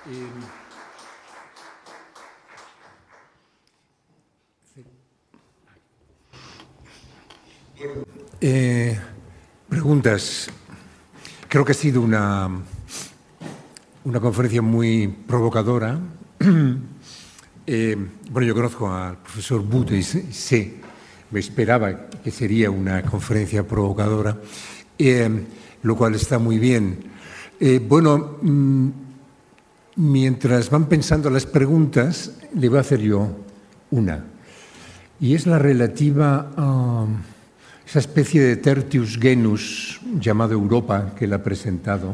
Eh, preguntas. Creo que ha sido una, una conferencia muy provocadora. Eh, bueno, yo conozco al profesor Bute y sé, sé, me esperaba que sería una conferencia provocadora, eh, lo cual está muy bien. Eh, bueno, mmm, mientras van pensando las preguntas, le voy a hacer yo una, y es la relativa a esa especie de tertius genus llamado Europa que él ha presentado.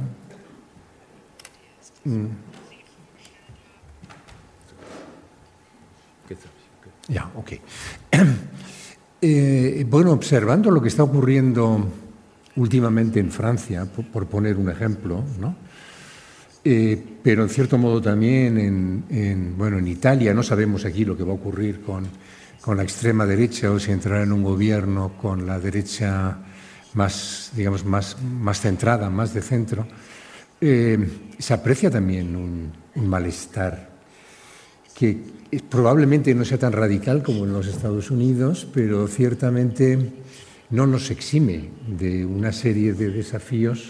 Mm. Ya, ok. Eh, bueno, observando lo que está ocurriendo últimamente en Francia, por, por poner un ejemplo, ¿no? Eh, pero en cierto modo también en, en, bueno, en Italia, no sabemos aquí lo que va a ocurrir con, con la extrema derecha o si entrará en un gobierno con la derecha más, digamos, más, más centrada, más de centro. Eh, se aprecia también un, un malestar que probablemente no sea tan radical como en los Estados Unidos, pero ciertamente no nos exime de una serie de desafíos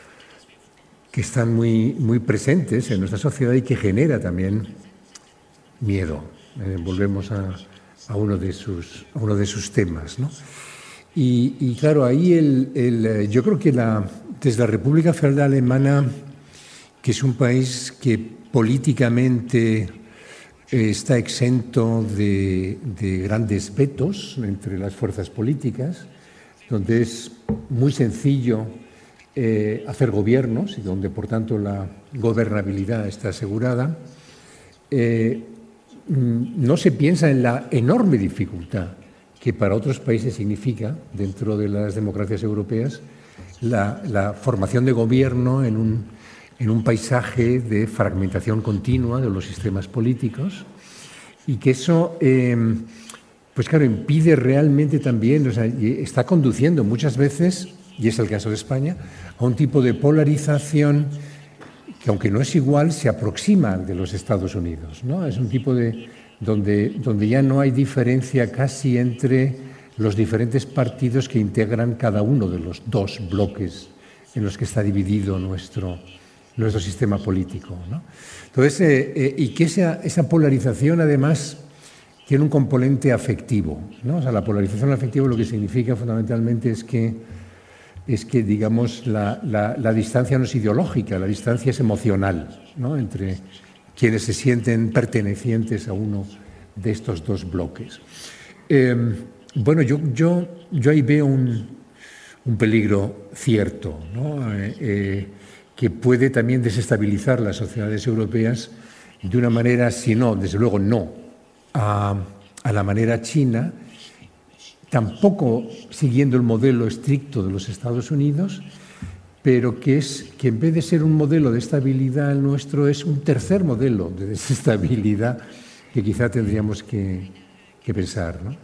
que están muy, muy presentes en nuestra sociedad y que genera también miedo. Eh, volvemos a, a, uno de sus, a uno de sus temas, ¿no? Y, y claro, ahí el, el, yo creo que la, desde la República Federal Alemana, que es un país que políticamente está exento de, de grandes vetos entre las fuerzas políticas, donde es muy sencillo eh, hacer gobiernos y donde, por tanto, la gobernabilidad está asegurada, eh, no se piensa en la enorme dificultad que para otros países significa, dentro de las democracias europeas, la, la formación de gobierno en un en un paisaje de fragmentación continua de los sistemas políticos y que eso, eh, pues claro, impide realmente también, o sea, está conduciendo muchas veces, y es el caso de España, a un tipo de polarización que, aunque no es igual, se aproxima al de los Estados Unidos, ¿no? Es un tipo de, donde, donde ya no hay diferencia casi entre los diferentes partidos que integran cada uno de los dos bloques en los que está dividido nuestro nuestro sistema político, ¿no? Entonces, eh, eh, y que esa, esa polarización, además, tiene un componente afectivo, ¿no? O sea, la polarización afectiva lo que significa fundamentalmente es que, es que digamos, la, la, la distancia no es ideológica, la distancia es emocional, ¿no? Entre quienes se sienten pertenecientes a uno de estos dos bloques. Eh, bueno, yo, yo, yo ahí veo un, un peligro cierto, ¿no? Eh, eh, que puede también desestabilizar las sociedades europeas de una manera, si no, desde luego no, a, a la manera china, tampoco siguiendo el modelo estricto de los Estados Unidos, pero que es que en vez de ser un modelo de estabilidad el nuestro, es un tercer modelo de desestabilidad que quizá tendríamos que, que pensar, ¿no?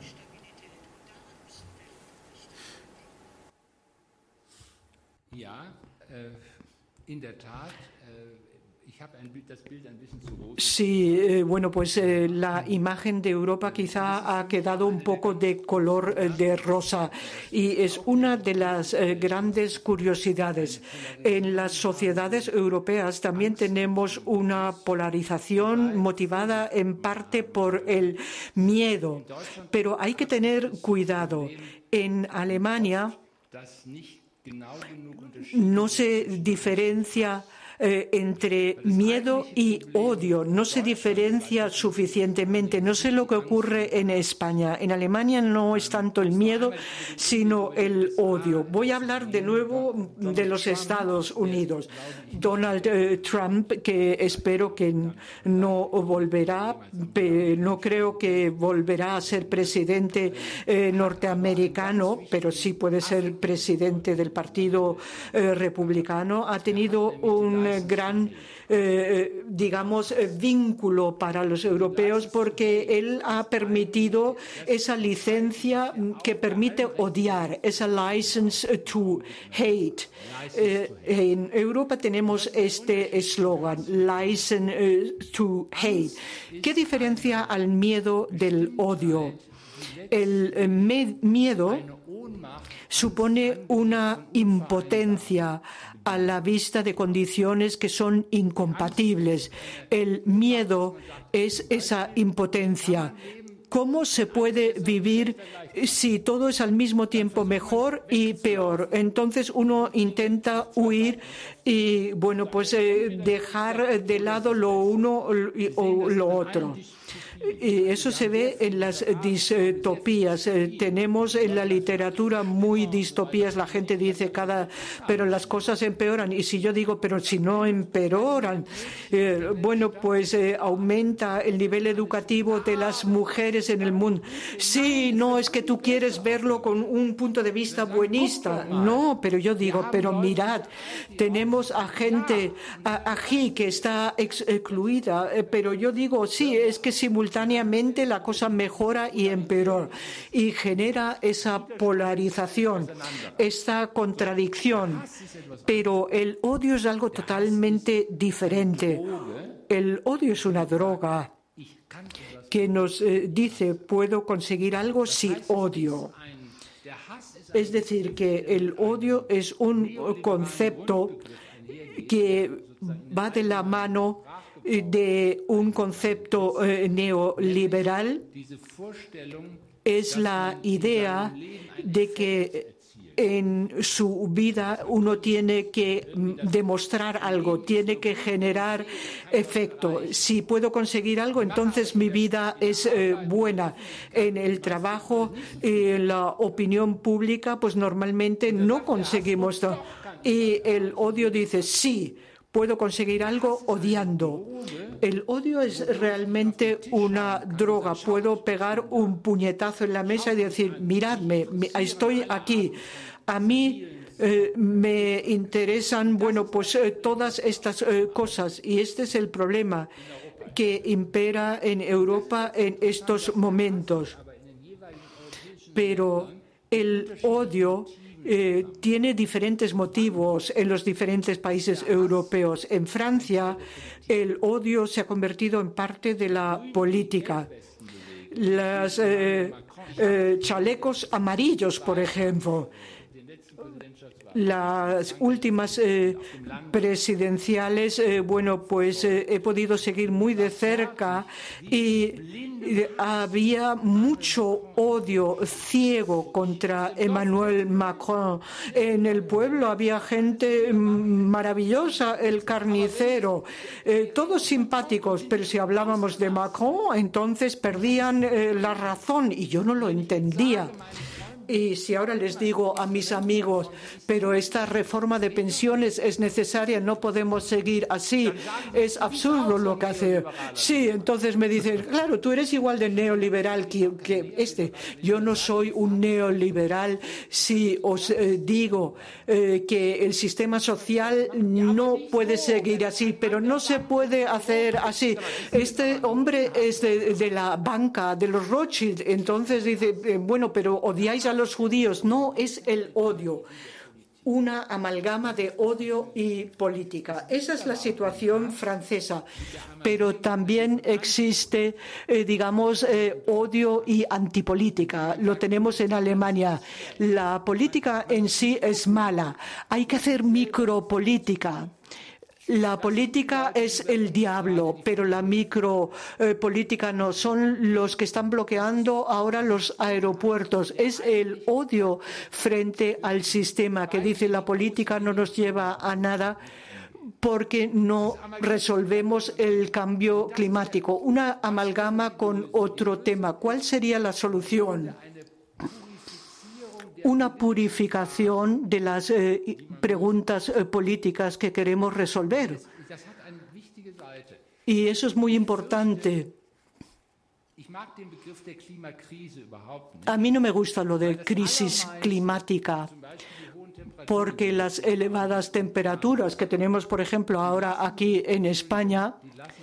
Sí, eh, bueno, pues eh, la imagen de Europa quizá ha quedado un poco de color eh, de rosa y es una de las eh, grandes curiosidades. En las sociedades europeas también tenemos una polarización motivada en parte por el miedo, pero hay que tener cuidado. En Alemania no se diferencia Eh, entre miedo y odio. No se diferencia suficientemente. No sé lo que ocurre en España. En Alemania no es tanto el miedo, sino el odio. Voy a hablar de nuevo de los Estados Unidos. Donald eh, Trump, que espero que no volverá, no creo que volverá a ser presidente eh, norteamericano, pero sí puede ser presidente del Partido eh, Republicano, ha tenido un un gran, eh, digamos, vínculo para los europeos porque él ha permitido esa licencia que permite odiar, esa license to hate. Eh, en Europa tenemos este eslogan, license to hate. ¿Qué diferencia al miedo del odio? El eh, miedo supone una impotencia a la vista de condiciones que son incompatibles. El miedo es esa impotencia. ¿Cómo se puede vivir si todo es al mismo tiempo mejor y peor? Entonces uno intenta huir y, bueno, pues eh, dejar de lado lo uno o lo otro. Y eso se ve en las distopías. Eh, tenemos en la literatura muy distopías. La gente dice cada, pero las cosas empeoran. Y si yo digo, pero si no empeoran, eh, bueno, pues eh, aumenta el nivel educativo de las mujeres en el mundo. Sí, no, es que tú quieres verlo con un punto de vista buenista. No, pero yo digo, pero mirad, tenemos a gente aquí que está excluida, eh, pero yo digo, sí, es que simultáneamente Simultáneamente la cosa mejora y empeora y genera esa polarización, esta contradicción. Pero el odio es algo totalmente diferente. El odio es una droga que nos eh, dice, puedo conseguir algo si odio. Es decir, que el odio es un concepto que va de la mano de un concepto eh, neoliberal. Es la idea de que en su vida uno tiene que demostrar algo, tiene que generar efecto. Si puedo conseguir algo, entonces mi vida es eh, buena. En el trabajo, en eh, la opinión pública, pues normalmente no conseguimos esto. Y el odio dice, sí, puedo conseguir algo odiando. El odio es realmente una droga. Puedo pegar un puñetazo en la mesa y decir, miradme, estoy aquí. A mí eh, me interesan, bueno, pues eh, todas estas eh, cosas. Y este es el problema que impera en Europa en estos momentos. Pero el odio Eh, tiene diferentes motivos en los diferentes países europeos. En Francia, el odio se ha convertido en parte de la política. Los eh, eh, chalecos amarillos, por ejemplo. Las últimas eh, presidenciales, eh, bueno, pues eh, he podido seguir muy de cerca y eh, había mucho odio ciego contra Emmanuel Macron. En el pueblo había gente maravillosa, el carnicero, eh, todos simpáticos, pero si hablábamos de Macron, entonces perdían eh, la razón y yo no lo entendía. Y si ahora les digo a mis amigos, pero esta reforma de pensiones es necesaria, no podemos seguir así, es absurdo lo que hace. Sí, entonces me dicen, claro, tú eres igual de neoliberal que, que este. Yo no soy un neoliberal si os eh, digo eh, que el sistema social no puede seguir así, pero no se puede hacer así. Este hombre es de, de la banca, de los Rothschild, entonces dice, eh, bueno, pero odiáis a los judíos. No, es el odio, una amalgama de odio y política. Esa es la situación francesa, pero también existe, eh, digamos, eh, odio y antipolítica. Lo tenemos en Alemania. La política en sí es mala. Hay que hacer micropolítica. La política es el diablo, pero la micropolítica no. Son los que están bloqueando ahora los aeropuertos. Es el odio frente al sistema que dice la política no nos lleva a nada porque no resolvemos el cambio climático. Una amalgama con otro tema. ¿Cuál sería la solución? Una purificación de las eh, preguntas eh, políticas que queremos resolver. Y eso es muy importante. A mí no me gusta lo de crisis climática, porque las elevadas temperaturas que tenemos, por ejemplo, ahora aquí en España,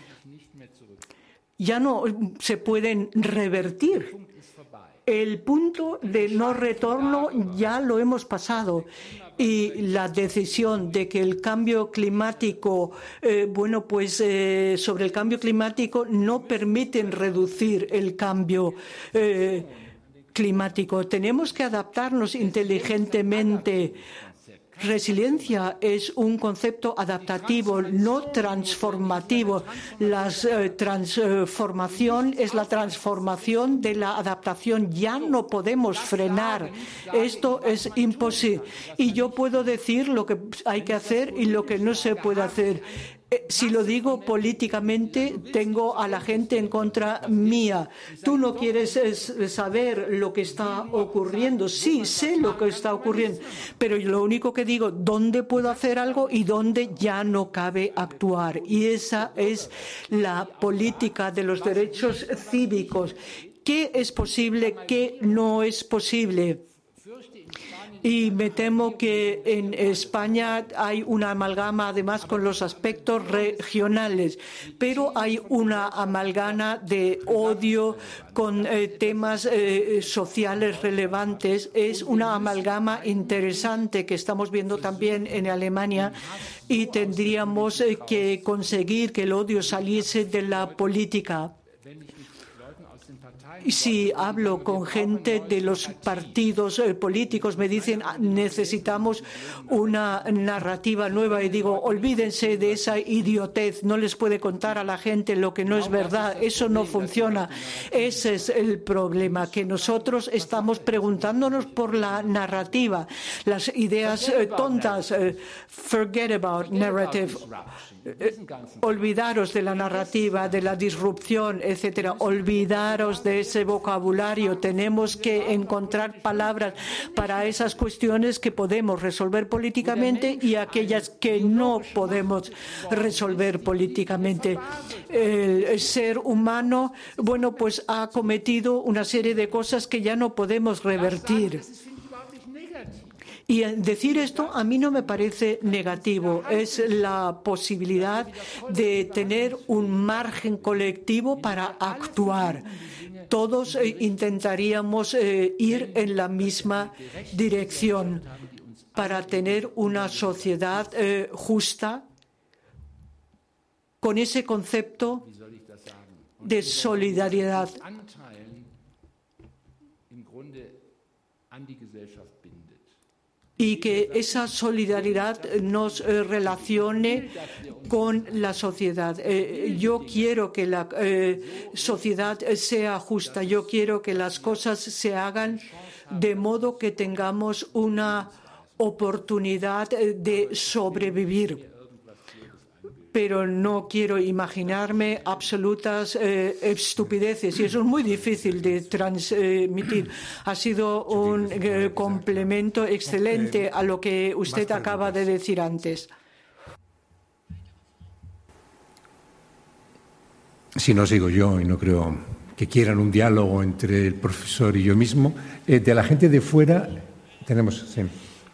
ya no se pueden revertir. El punto de no retorno ya lo hemos pasado. Y la decisión de que el cambio climático, eh, bueno, pues eh, sobre el cambio climático no permiten reducir el cambio eh, climático. Tenemos que adaptarnos inteligentemente. Resiliencia es un concepto adaptativo, no transformativo. La eh, transformación es la transformación de la adaptación. Ya no podemos frenar. Esto es imposible. Y yo puedo decir lo que hay que hacer y lo que no se puede hacer. Si lo digo políticamente, tengo a la gente en contra mía. Tú no quieres saber lo que está ocurriendo. Sí, sé lo que está ocurriendo, pero lo único que digo, ¿dónde puedo hacer algo y dónde ya no cabe actuar? Y esa es la política de los derechos cívicos. ¿Qué es posible? ¿Qué no es posible? Y me temo que en España hay una amalgama, además, con los aspectos regionales, pero hay una amalgama de odio con eh, temas eh, sociales relevantes. Es una amalgama interesante que estamos viendo también en Alemania y tendríamos eh, que conseguir que el odio saliese de la política. Si hablo con gente de los partidos eh, políticos, me dicen necesitamos una narrativa nueva y digo, olvídense de esa idiotez, no les puede contar a la gente lo que no es verdad, eso no funciona. Ese es el problema, que nosotros estamos preguntándonos por la narrativa, las ideas eh, tontas, eh, forget about narrative. Eh, olvidaros de la narrativa, de la disrupción, etcétera. Olvidaros de ese vocabulario. Tenemos que encontrar palabras para esas cuestiones que podemos resolver políticamente y aquellas que no podemos resolver políticamente. El ser humano, bueno, pues ha cometido una serie de cosas que ya no podemos revertir. Y decir esto a mí no me parece negativo. Es la posibilidad de tener un margen colectivo para actuar. Todos eh, intentaríamos eh, ir en la misma dirección para tener una sociedad eh, justa con ese concepto de solidaridad. Y que esa solidaridad nos eh, relacione con la sociedad. Eh, yo quiero que la eh, sociedad sea justa, yo quiero que las cosas se hagan de modo que tengamos una oportunidad de sobrevivir. Pero no quiero imaginarme absolutas eh, estupideces y eso es muy difícil de transmitir. Ha sido un eh, complemento excelente a lo que usted acaba de decir antes. Si no sigo yo y no creo que quieran un diálogo entre el profesor y yo mismo, eh, de la gente de fuera tenemos... Sí.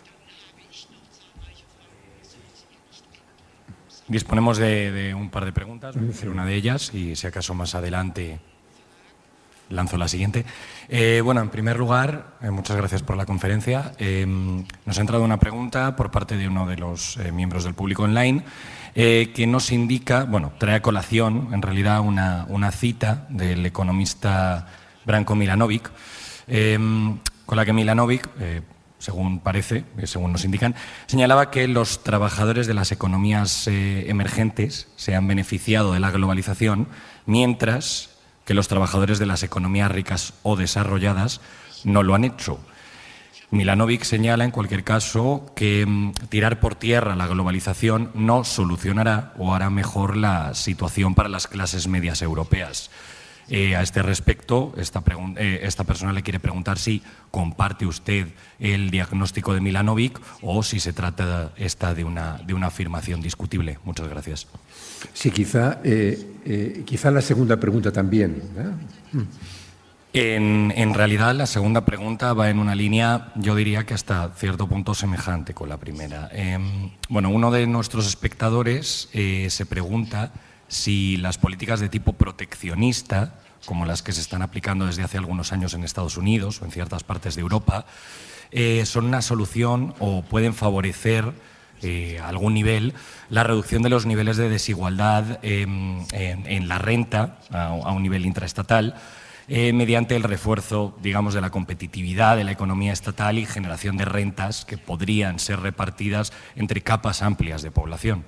Disponemos de, de un par de preguntas, voy a hacer una de ellas y si acaso más adelante lanzo la siguiente. Eh, bueno, en primer lugar, eh, muchas gracias por la conferencia. Eh, nos ha entrado una pregunta por parte de uno de los eh, miembros del público online eh, que nos indica, bueno, trae a colación en realidad una, una cita del economista Branko Milanovic, eh, con la que Milanovic, eh, según parece, según nos indican, señalaba que los trabajadores de las economías eh, emergentes se han beneficiado de la globalización, mientras que los trabajadores de las economías ricas o desarrolladas no lo han hecho. Milanovic señala, en cualquier caso, que mm, tirar por tierra la globalización no solucionará o hará mejor la situación para las clases medias europeas. Eh, a este respecto, esta, eh, esta persona le quiere preguntar si comparte usted el diagnóstico de Milanovic o si se trata esta de una, de una afirmación discutible. Muchas gracias. Sí, quizá, eh, eh, quizá la segunda pregunta también, ¿eh? En, en realidad, la segunda pregunta va en una línea, yo diría que hasta cierto punto semejante con la primera. Eh, bueno, uno de nuestros espectadores eh, se pregunta si las políticas de tipo proteccionista, como las que se están aplicando desde hace algunos años en Estados Unidos o en ciertas partes de Europa, eh, son una solución o pueden favorecer eh, a algún nivel la reducción de los niveles de desigualdad eh, en, en la renta a, a un nivel intraestatal, Eh, mediante el refuerzo, digamos, de la competitividad de la economía estatal y generación de rentas que podrían ser repartidas entre capas amplias de población.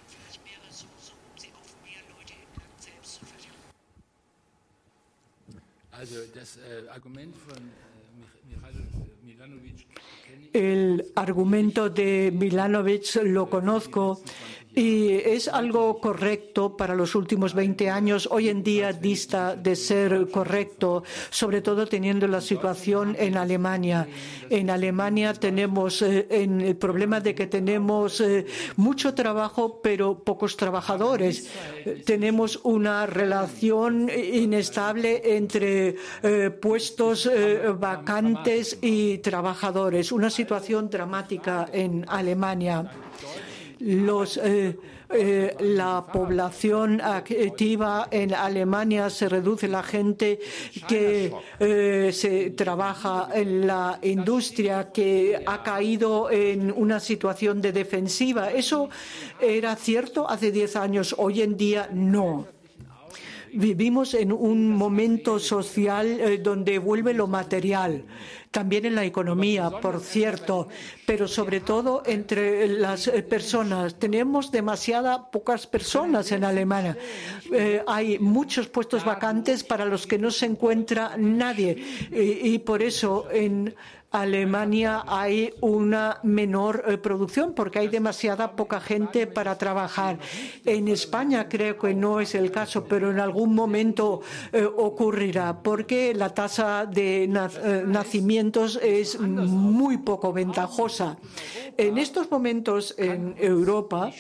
El argumento de Milanovic lo conozco y es algo correcto para los últimos veinte años. Hoy en día dista de ser correcto, sobre todo teniendo la situación en Alemania. En Alemania tenemos eh, en el problema de que tenemos eh, mucho trabajo, pero pocos trabajadores. Eh, tenemos una relación inestable entre eh, puestos eh, vacantes y trabajadores. Una situación dramática en Alemania. Los, eh, eh, la población activa en Alemania se reduce, la gente que eh, se trabaja en la industria, que ha caído en una situación de defensiva. Eso era cierto hace diez años, hoy en día no. Vivimos en un momento social eh, donde vuelve lo material, también en la economía, por cierto, pero sobre todo entre las personas. Tenemos demasiadas pocas personas en Alemania. Eh, hay muchos puestos vacantes para los que no se encuentra nadie y, y por eso en Alemania hay una menor eh, producción porque hay demasiada poca gente para trabajar. En España creo que no es el caso, pero en algún momento eh, ocurrirá porque la tasa de na eh, nacimientos es muy poco ventajosa. En estos momentos en Europa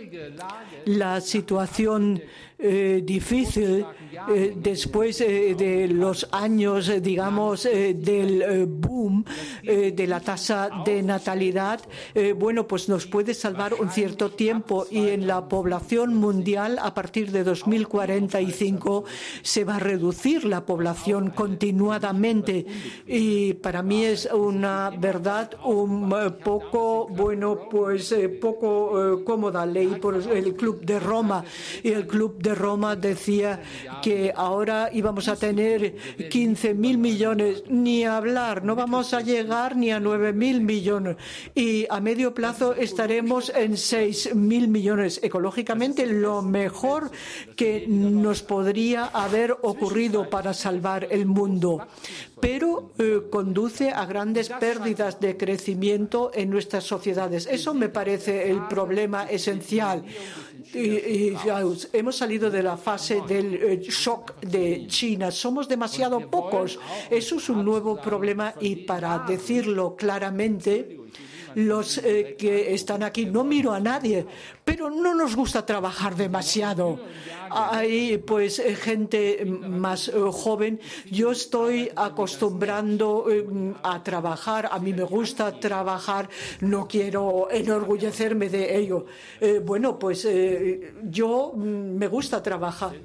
la situación Eh, difícil eh, después eh, de los años, eh, digamos, eh, del eh, boom eh, de la tasa de natalidad, eh, bueno, pues nos puede salvar un cierto tiempo y en la población mundial a partir de dos mil cuarenta y cinco se va a reducir la población continuadamente y para mí es una verdad un eh, poco, bueno, pues eh, poco eh, cómoda. Leí por el Club de Roma y el Club de Roma decía que ahora íbamos a tener quince mil millones, ni hablar, no vamos a llegar ni a nueve mil millones y a medio plazo estaremos en seis mil millones. Ecológicamente lo mejor que nos podría haber ocurrido para salvar el mundo, pero eh, conduce a grandes pérdidas de crecimiento en nuestras sociedades. Eso me parece el problema esencial. Y, y, hemos salido de la fase del eh, shock de China. Somos demasiado pocos. Eso es un nuevo problema y para decirlo claramente, los eh, que están aquí, no miro a nadie, pero no nos gusta trabajar demasiado. Hay pues eh, gente más eh, joven. Yo estoy acostumbrando eh, a trabajar. A mí me gusta trabajar. No quiero enorgullecerme de ello. Eh, bueno, pues eh, yo mm, me gusta trabajar.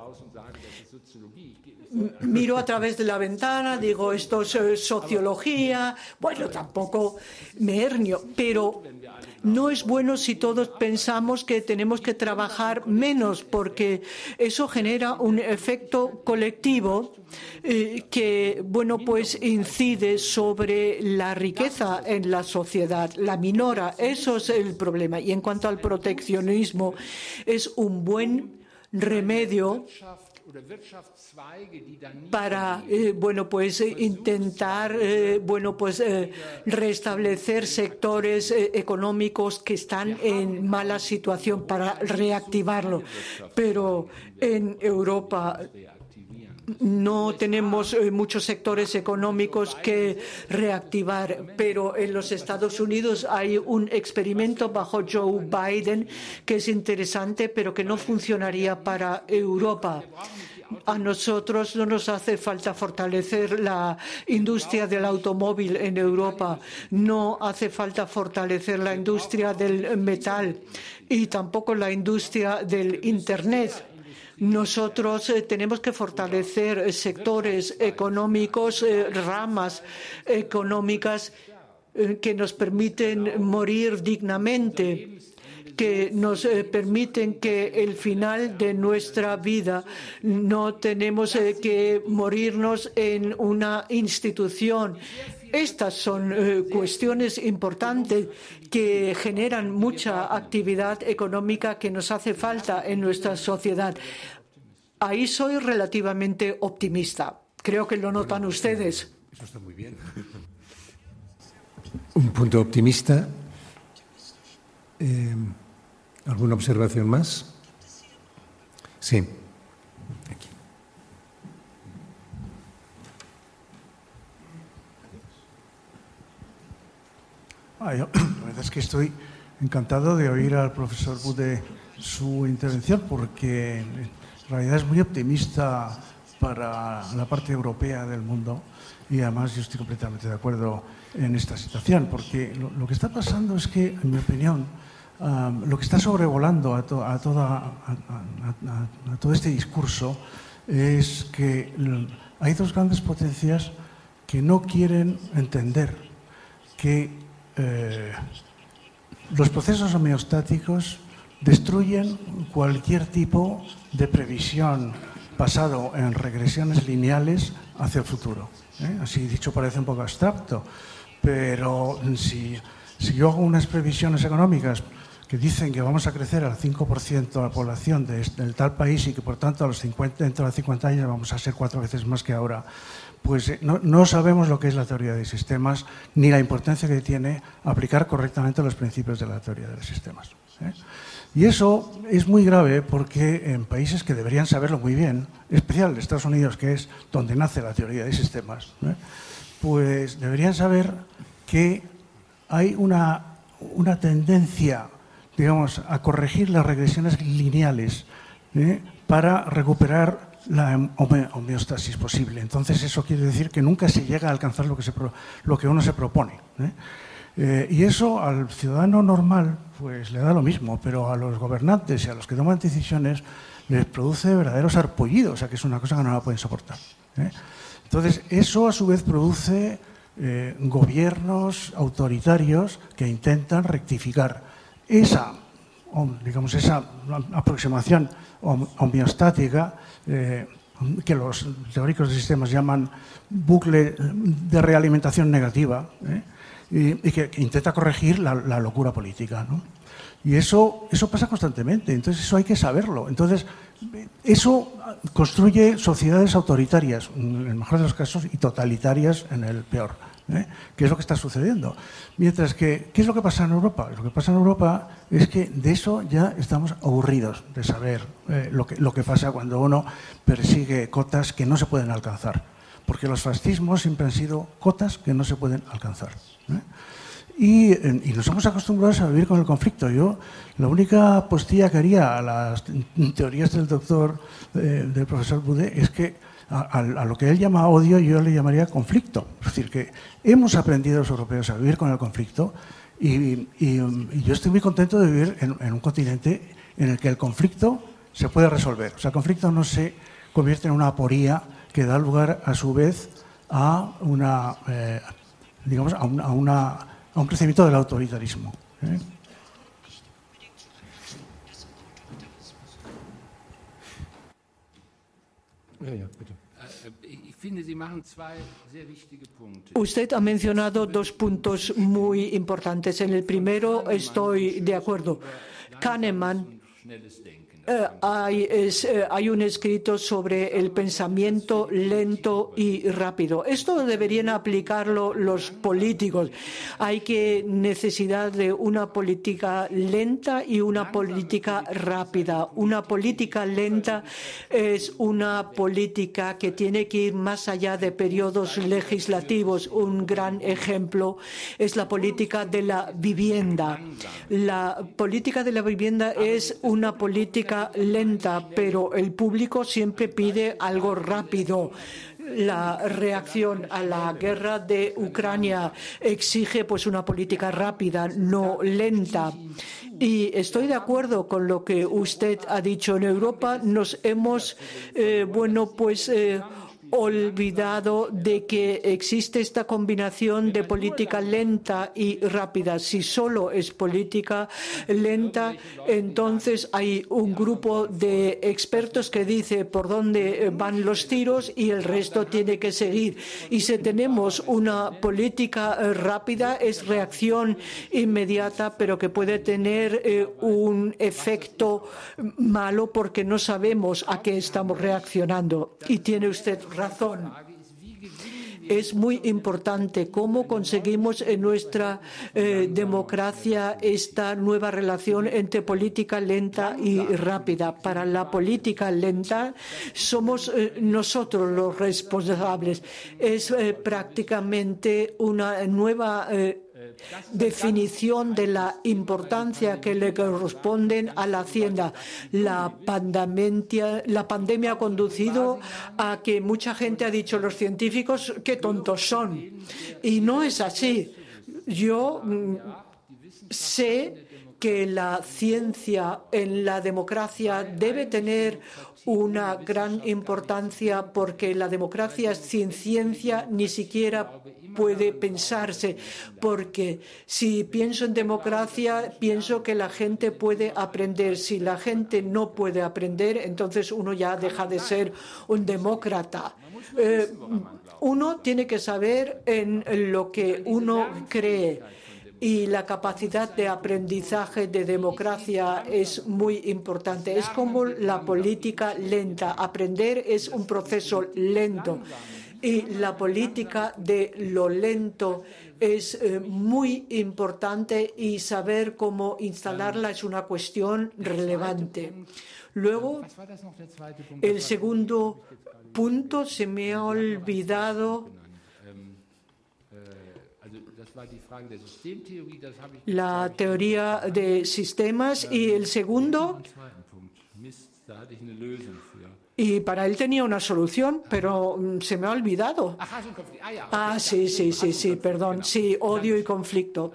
Miro a través de la ventana, digo, esto es eh, sociología. Bueno, tampoco me hernio, pero no es bueno si todos pensamos que tenemos que trabajar menos, porque eso genera un efecto colectivo eh, que, bueno, pues incide sobre la riqueza en la sociedad, la minora. Eso es el problema. Y en cuanto al proteccionismo, es un buen remedio para eh, bueno pues eh, intentar eh, bueno pues eh, restablecer sectores eh, económicos que están en mala situación para reactivarlo, pero en Europa no tenemos eh, muchos sectores económicos que reactivar, pero en los Estados Unidos hay un experimento bajo Joe Biden que es interesante, pero que no funcionaría para Europa. A nosotros no nos hace falta fortalecer la industria del automóvil en Europa, no hace falta fortalecer la industria del metal y tampoco la industria del Internet. Nosotros eh, tenemos que fortalecer eh, sectores económicos, eh, ramas económicas eh, que nos permiten morir dignamente, que nos eh, permiten que el final de nuestra vida no tenemos eh, que morirnos en una institución. Estas son eh, cuestiones importantes que generan mucha actividad económica que nos hace falta en nuestra sociedad. Ahí soy relativamente optimista. Creo que lo notan ustedes. Eso está muy bien. Un punto optimista. Eh, ¿Alguna observación más? Sí. Aquí. Ah, yo, la verdad es que estoy encantado de oír al profesor Bude su intervención, porque en realidad es muy optimista para la parte europea del mundo, y además yo estoy completamente de acuerdo en esta situación, porque lo, lo que está pasando es que, en mi opinión, um, lo que está sobrevolando a, to, a, toda, a, a, a, a todo este discurso es que hay dos grandes potencias que no quieren entender que Eh, los procesos homeostáticos destruyen cualquier tipo de previsión basado en regresiones lineales hacia el futuro. ¿eh? Así dicho parece un poco abstracto, pero si, si yo hago unas previsiones económicas que dicen que vamos a crecer al cinco por ciento de la población de, del tal país y que por tanto a los cincuenta, dentro de cincuenta años vamos a ser cuatro veces más que ahora, pues no, no sabemos lo que es la teoría de sistemas ni la importancia que tiene aplicar correctamente los principios de la teoría de los sistemas. ¿eh? Y eso es muy grave porque en países que deberían saberlo muy bien, en especial en Estados Unidos, que es donde nace la teoría de sistemas, ¿eh? pues deberían saber que hay una, una tendencia, digamos, a corregir las regresiones lineales ¿eh? para recuperar la homeostasis posible. Entonces eso quiere decir que nunca se llega a alcanzar lo que, se pro, lo que uno se propone. ¿eh? Eh, y eso al ciudadano normal pues le da lo mismo, pero a los gobernantes y a los que toman decisiones les produce verdaderos arpullidos, o sea que es una cosa que no la pueden soportar. ¿eh? Entonces eso a su vez produce eh, gobiernos autoritarios que intentan rectificar esa, digamos, esa aproximación homeostática eh, que los teóricos de sistemas llaman bucle de realimentación negativa ¿eh? y, y que, que intenta corregir la, la locura política, ¿no? Y eso, eso pasa constantemente, entonces eso hay que saberlo. Entonces, eso construye sociedades autoritarias, en el mejor de los casos, y totalitarias en el peor. ¿eh? ¿Qué es lo que está sucediendo? Mientras que, ¿qué es lo que pasa en Europa? Lo que pasa en Europa es que de eso ya estamos aburridos de saber eh, lo, que, lo que pasa cuando uno persigue cotas que no se pueden alcanzar. Porque los fascismos siempre han sido cotas que no se pueden alcanzar. ¿eh? Y, y nos hemos acostumbrado a vivir con el conflicto. Yo, la única postilla que haría a las teorías del doctor, eh, del profesor Bude, es que a, a lo que él llama odio, yo le llamaría conflicto. Es decir, que hemos aprendido los europeos a vivir con el conflicto y, y, y yo estoy muy contento de vivir en, en un continente en el que el conflicto se puede resolver. O sea, el conflicto no se convierte en una aporía que da lugar, a su vez, a una, eh, digamos, a una, a una a un crecimiento del autoritarismo. ¿eh? Usted ha mencionado dos puntos muy importantes. En el primero estoy de acuerdo. Kahneman Eh, hay, es, eh, hay un escrito sobre el pensamiento lento y rápido. Esto deberían aplicarlo los políticos. Hay que necesidad de una política lenta y una política rápida. Una política lenta es una política que tiene que ir más allá de periodos legislativos. Un gran ejemplo es la política de la vivienda. La política de la vivienda es una política lenta, pero el público siempre pide algo rápido. La reacción a la guerra de Ucrania exige pues una política rápida, no lenta. Y estoy de acuerdo con lo que usted ha dicho. En Europa nos hemos, eh, bueno, pues eh, olvidado de que existe esta combinación de política lenta y rápida. Si solo es política lenta, entonces hay un grupo de expertos que dice por dónde van los tiros y el resto tiene que seguir. Y si tenemos una política rápida, es reacción inmediata, pero que puede tener eh, un efecto malo porque no sabemos a qué estamos reaccionando. Y tiene usted razón. Es muy importante cómo conseguimos en nuestra eh, democracia esta nueva relación entre política lenta y rápida. Para la política lenta somos eh, nosotros los responsables. Es eh, prácticamente una nueva eh, definición de la importancia que le corresponden a la Hacienda. La pandemia, la pandemia ha conducido a que mucha gente ha dicho los científicos qué tontos son. Y no es así. Yo mm, sé que la ciencia en la democracia debe tener una gran importancia porque la democracia sin ciencia ni siquiera puede pensarse, porque si pienso en democracia, pienso que la gente puede aprender. Si la gente no puede aprender, entonces uno ya deja de ser un demócrata. Eh, uno tiene que saber en lo que uno cree. Y la capacidad de aprendizaje de democracia es muy importante. Es como la política lenta. Aprender es un proceso lento. Y la política de lo lento es eh, muy importante y saber cómo instalarla es una cuestión relevante. Luego, el segundo punto se me ha olvidado. La teoría de sistemas y el segundo, y para él tenía una solución, pero se me ha olvidado. Ah, sí, sí, sí, sí, perdón, sí, odio y conflicto.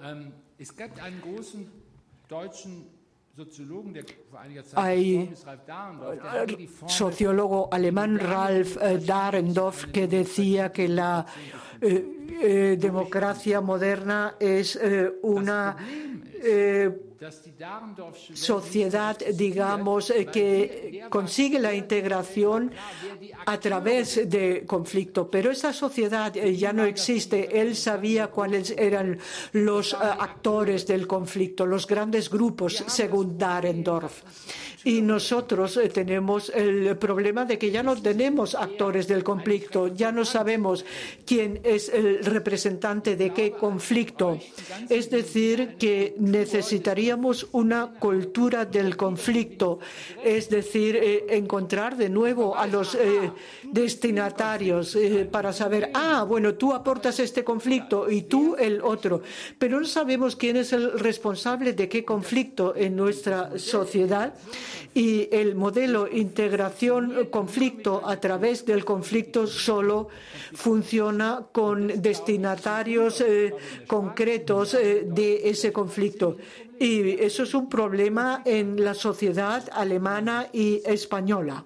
Hay un sociólogo alemán, Ralf Dahrendorf, que decía que la eh, eh, democracia moderna es eh, una eh, sociedad, digamos, eh, que consigue la integración a través de conflicto. Pero esa sociedad eh, ya no existe. Él sabía cuáles eran los eh, actores del conflicto, los grandes grupos, según Dahrendorf. Y nosotros eh, tenemos el problema de que ya no tenemos actores del conflicto, ya no sabemos quién es el representante de qué conflicto. Es decir, que necesitaríamos una cultura del conflicto, es decir, eh, encontrar de nuevo a los eh, destinatarios eh, para saber, ah, bueno, tú aportas este conflicto y tú el otro, pero no sabemos quién es el responsable de qué conflicto en nuestra sociedad. Y el modelo integración-conflicto a través del conflicto solo funciona con destinatarios eh, concretos eh, de ese conflicto. Y eso es un problema en la sociedad alemana y española.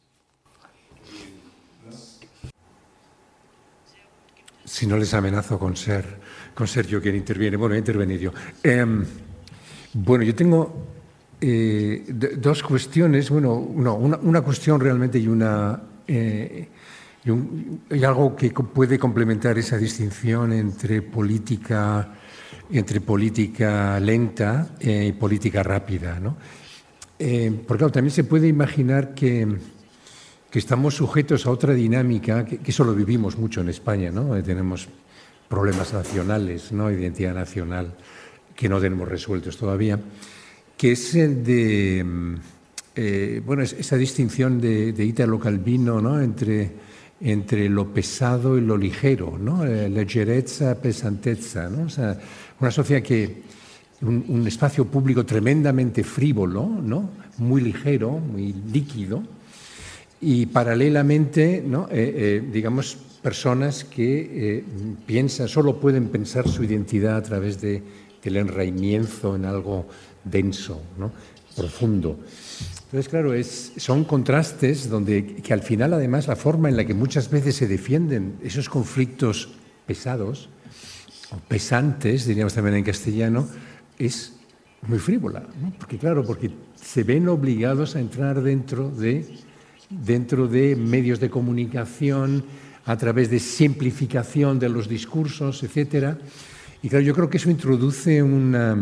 Si no les amenazo con ser, con ser yo quien interviene. Bueno, he intervenido yo. Eh, bueno, yo tengo... Eh, dos cuestiones, bueno, no, una, una cuestión realmente y una eh, y, un, y algo que puede complementar esa distinción entre política entre política lenta y política rápida, ¿no? Eh, porque claro, también se puede imaginar que, que estamos sujetos a otra dinámica, que, que eso lo vivimos mucho en España, ¿no? Eh, tenemos problemas nacionales, ¿no? Identidad nacional, que no tenemos resueltos todavía, que es el de, eh, bueno, es esa distinción de, de Italo Calvino, ¿no? Entre, entre lo pesado y lo ligero, ¿no? Eh, leggerezza, pesantezza, ¿no? O sea, una sociedad que Un, un espacio público tremendamente frívolo, ¿no? Muy ligero, muy líquido, y paralelamente, ¿no? eh, eh, digamos, personas que eh, piensan, solo pueden pensar su identidad a través de, del enraimiento en algo denso, ¿no? Profundo. Entonces, claro, es, son contrastes donde que al final, además, la forma en la que muchas veces se defienden esos conflictos pesados, o pesantes, diríamos también en castellano, es muy frívola, ¿no? Porque claro, porque se ven obligados a entrar dentro de, dentro de medios de comunicación, a través de simplificación de los discursos, etcétera. Y claro, yo creo que eso introduce una,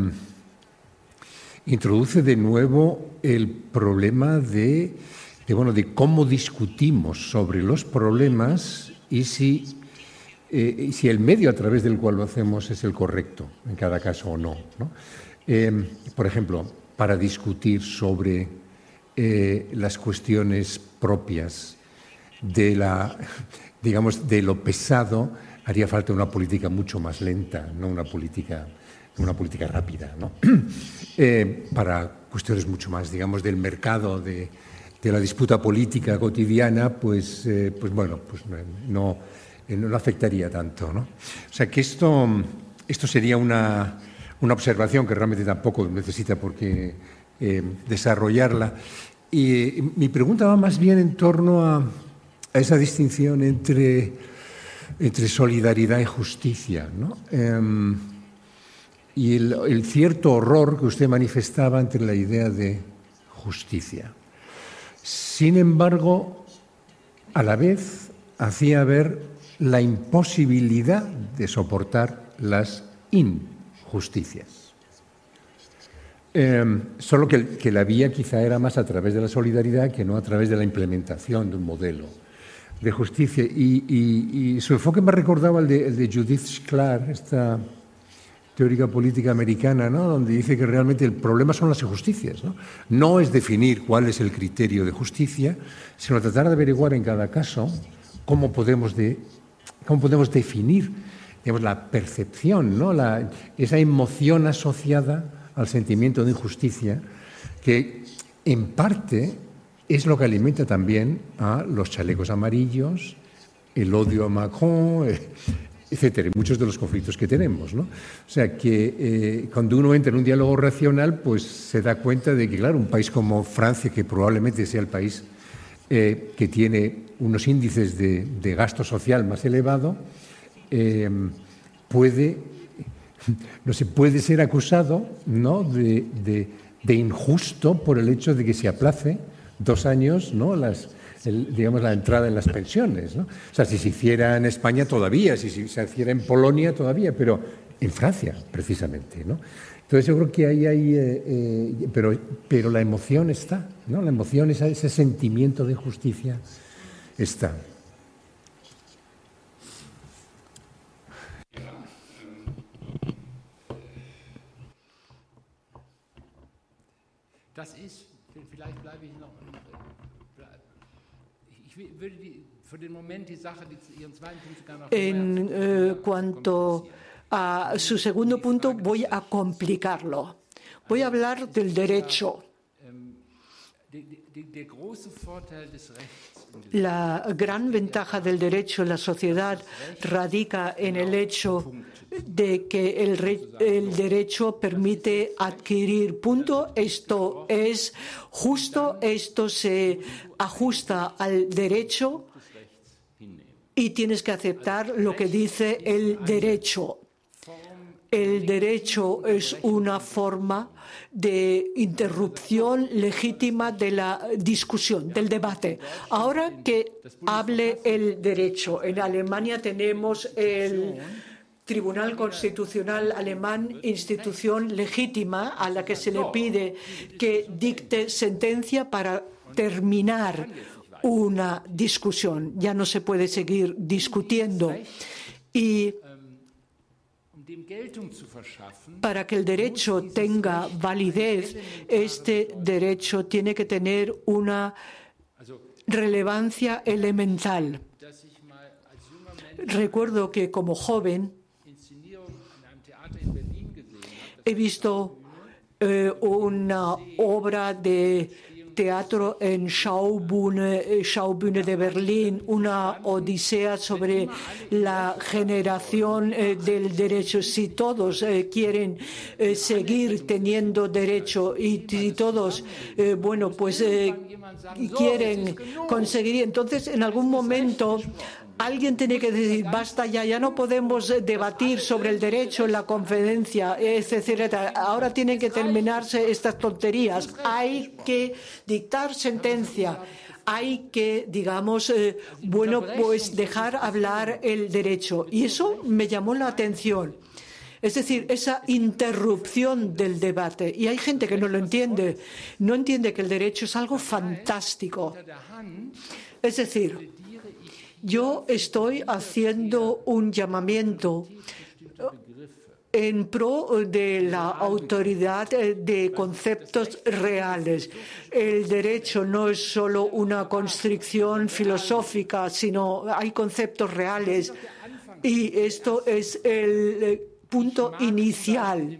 introduce de nuevo el problema de, de, bueno, de cómo discutimos sobre los problemas y si Eh, si el medio a través del cual lo hacemos es el correcto en cada caso o no, ¿no? Eh, por ejemplo, para discutir sobre eh, las cuestiones propias de la, digamos, de lo pesado, haría falta una política mucho más lenta, no una política, una política rápida, ¿no? Eh, para cuestiones mucho más, digamos, del mercado, de, de la disputa política cotidiana, pues, eh, pues bueno, pues no. no lo afectaría tanto, ¿no? O sea, que esto, esto sería una, una observación que realmente tampoco necesita por qué eh, desarrollarla. Y mi pregunta va más bien en torno a, a esa distinción entre, entre solidaridad y justicia, ¿no? Eh, y el, el cierto horror que usted manifestaba entre la idea de justicia. Sin embargo, a la vez hacía ver la imposibilidad de soportar las injusticias. Eh, solo que, que la vía quizá era más a través de la solidaridad que no a través de la implementación de un modelo de justicia. Y, y, y su enfoque me recordaba el de, el de Judith Shklar, esta teórica política americana, ¿no? Donde dice que realmente el problema son las injusticias, ¿no? No es definir cuál es el criterio de justicia, sino tratar de averiguar en cada caso cómo podemos de ¿Cómo podemos definir, digamos, la percepción, ¿no? la, esa emoción asociada al sentimiento de injusticia, que en parte es lo que alimenta también a los chalecos amarillos, el odio a Macron, etcétera, muchos de los conflictos que tenemos, ¿no? O sea, que eh, cuando uno entra en un diálogo racional, pues se da cuenta de que, claro, un país como Francia, que probablemente sea el país eh, que tiene unos índices de, de gasto social más elevado, eh, puede, no se puede ser acusado, ¿no? de, de, de injusto por el hecho de que se aplace dos años, ¿no? Las, el, digamos, la entrada en las pensiones, ¿no? O sea, si se hiciera en España todavía, si se hiciera en Polonia todavía, pero en Francia precisamente, ¿no? Entonces yo creo que ahí hay, eh, eh, pero, pero la emoción está, ¿no? La emoción, ese, ese sentimiento de justicia está. Das ist, vielleicht bleibe ich noch, ich würde die, für den Moment die Sache, die Ihren zweiten Punkt sogar noch En eh, cuanto a su segundo punto, voy a complicarlo. Voy a hablar del derecho. La gran ventaja del derecho en la sociedad radica en el hecho de que el, re, el derecho permite adquirir, punto. Esto es justo, esto se ajusta al derecho y tienes que aceptar lo que dice el derecho. El derecho es una forma de interrupción legítima de la discusión, del debate. Ahora que hable el derecho. En Alemania tenemos el Tribunal Constitucional alemán, institución legítima a la que se le pide que dicte sentencia para terminar una discusión. Ya no se puede seguir discutiendo. Y para que el derecho tenga validez, este derecho tiene que tener una relevancia elemental. Recuerdo que como joven he visto eh, una obra de teatro en Schaubühne, Schaubühne de Berlín, una odisea sobre la generación eh, del derecho. Si todos eh, quieren eh, seguir teniendo derecho y si todos, eh, bueno, pues eh, quieren conseguir, entonces en algún momento alguien tiene que decir, basta ya, ya no podemos debatir sobre el derecho en la conferencia, etcétera. Ahora tienen que terminarse estas tonterías. Hay que dictar sentencia. Hay que, digamos, eh, bueno, pues dejar hablar el derecho. Y eso me llamó la atención. Es decir, esa interrupción del debate. Y hay gente que no lo entiende. No entiende que el derecho es algo fantástico. Es decir, yo estoy haciendo un llamamiento en pro de la autoridad de conceptos reales. El derecho no es solo una constricción filosófica, sino hay conceptos reales. Y esto es el punto inicial.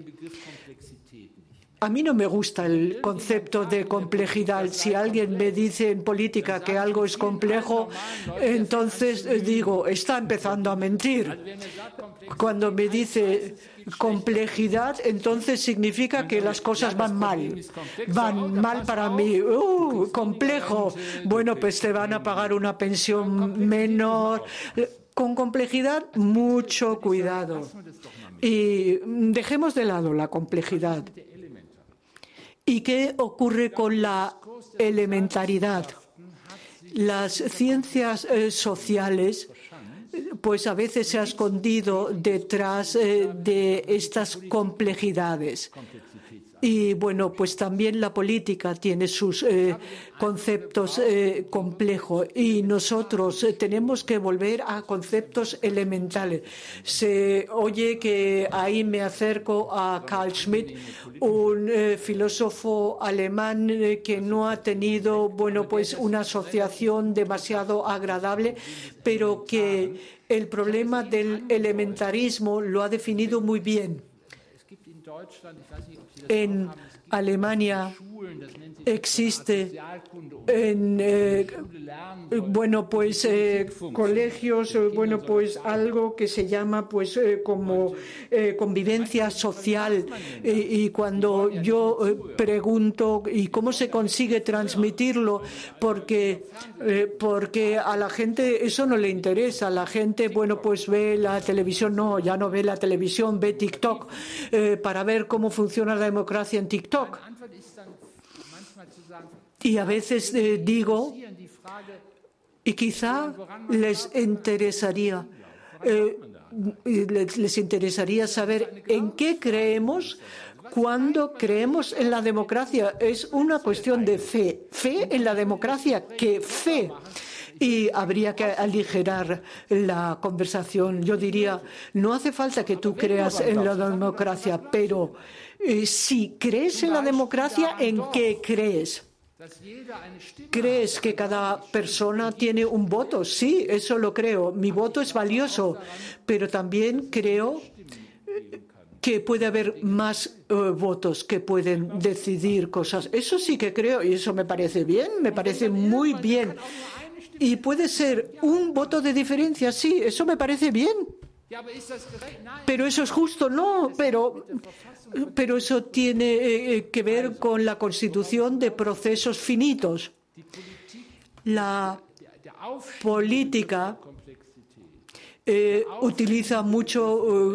A mí no me gusta el concepto de complejidad. Si alguien me dice en política que algo es complejo, entonces digo, está empezando a mentir. Cuando me dice complejidad, entonces significa que las cosas van mal. Van mal para mí. Uh, complejo. Bueno, pues te van a pagar una pensión menor. Con complejidad, mucho cuidado. Y dejemos de lado la complejidad. ¿Y qué ocurre con la elementaridad? Las ciencias eh, sociales, pues a veces se ha escondido detrás eh, de estas complejidades. Y bueno, pues también la política tiene sus eh, conceptos eh, complejos y nosotros eh, tenemos que volver a conceptos elementales. Se oye que ahí me acerco a Carl Schmitt, un eh, filósofo alemán eh, que no ha tenido, bueno, pues una asociación demasiado agradable, pero que el problema del elementarismo lo ha definido muy bien. En Alemania existe en eh, bueno pues eh, colegios eh, bueno pues algo que se llama pues eh, como eh, convivencia social y, y cuando yo eh, pregunto y cómo se consigue transmitirlo porque eh, porque a la gente eso no le interesa, la gente bueno pues ve la televisión, no, ya no ve la televisión, ve TikTok eh, para ver cómo funciona la democracia en TikTok. Y a veces eh, digo, y quizá les interesaría, eh, les, les interesaría saber en qué creemos cuando creemos en la democracia. Es una cuestión de fe, fe en la democracia, que fe. Y habría que aligerar la conversación. Yo diría, no hace falta que tú creas en la democracia, pero eh, si crees en la democracia, ¿en qué crees? ¿Crees que cada persona tiene un voto? Sí, eso lo creo. Mi voto es valioso, pero también creo que puede haber más uh, votos que pueden decidir cosas. Eso sí que creo y eso me parece bien, me parece muy bien. Y puede ser un voto de diferencia, sí, eso me parece bien. Pero eso es justo, no, pero, pero eso tiene eh, que ver con la constitución de procesos finitos. La política eh, utiliza mucho eh,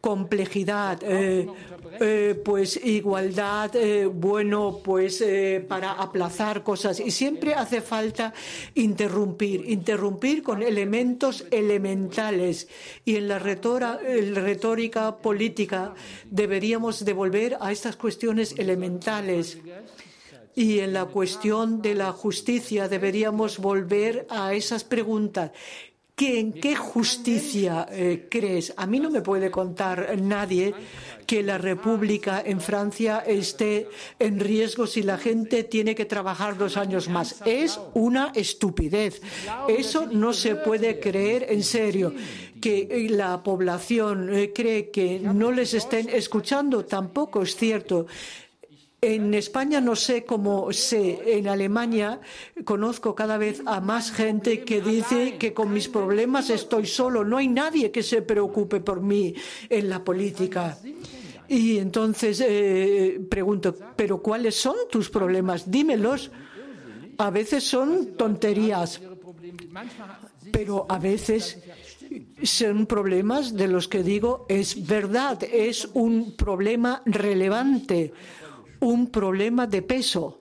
complejidad, eh, eh, pues igualdad, eh, bueno, pues eh, para aplazar cosas. Y siempre hace falta interrumpir, interrumpir con elementos elementales. Y en la retora, en la retórica política deberíamos devolver a estas cuestiones elementales. Y en la cuestión de la justicia deberíamos volver a esas preguntas. ¿En qué justicia eh, crees? A mí no me puede contar nadie que la República en Francia esté en riesgo si la gente tiene que trabajar dos años más. Es una estupidez. Eso no se puede creer en serio. Que la población eh, cree que no les estén escuchando, tampoco es cierto. En España no sé cómo sé, en Alemania conozco cada vez a más gente que dice que con mis problemas estoy solo, no hay nadie que se preocupe por mí en la política. Y entonces eh, pregunto, ¿pero cuáles son tus problemas? Dímelos. A veces son tonterías, pero a veces son problemas de los que digo, es verdad, es un problema relevante. Un problema de peso.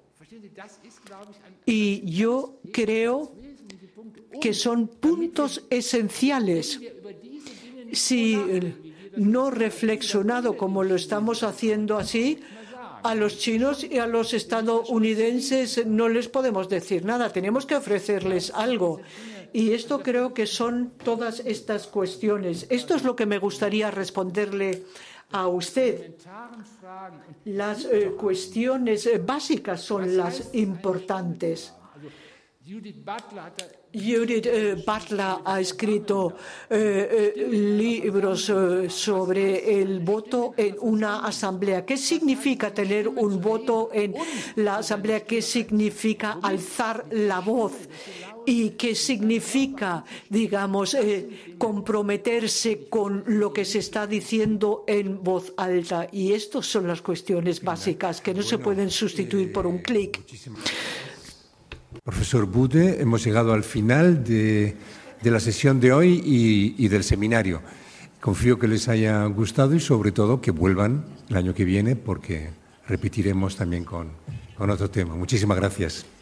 Y yo creo que son puntos esenciales. Si no reflexionado como lo estamos haciendo así, a los chinos y a los estadounidenses no les podemos decir nada, tenemos que ofrecerles algo. Y esto creo que son todas estas cuestiones. Esto es lo que me gustaría responderle a usted. Las eh, cuestiones eh, básicas son las importantes. Judith eh, Butler ha escrito eh, eh, libros eh, sobre el voto en una asamblea. ¿Qué significa tener un voto en la asamblea? ¿Qué significa alzar la voz? ¿Y qué significa, digamos, eh, comprometerse con lo que se está diciendo en voz alta? Y estas son las cuestiones básicas que no se pueden sustituir por un clic. Profesor Bude, hemos llegado al final de, de la sesión de hoy y, y del seminario. Confío que les haya gustado y, sobre todo, que vuelvan el año que viene porque repetiremos también con, con otro tema. Muchísimas gracias.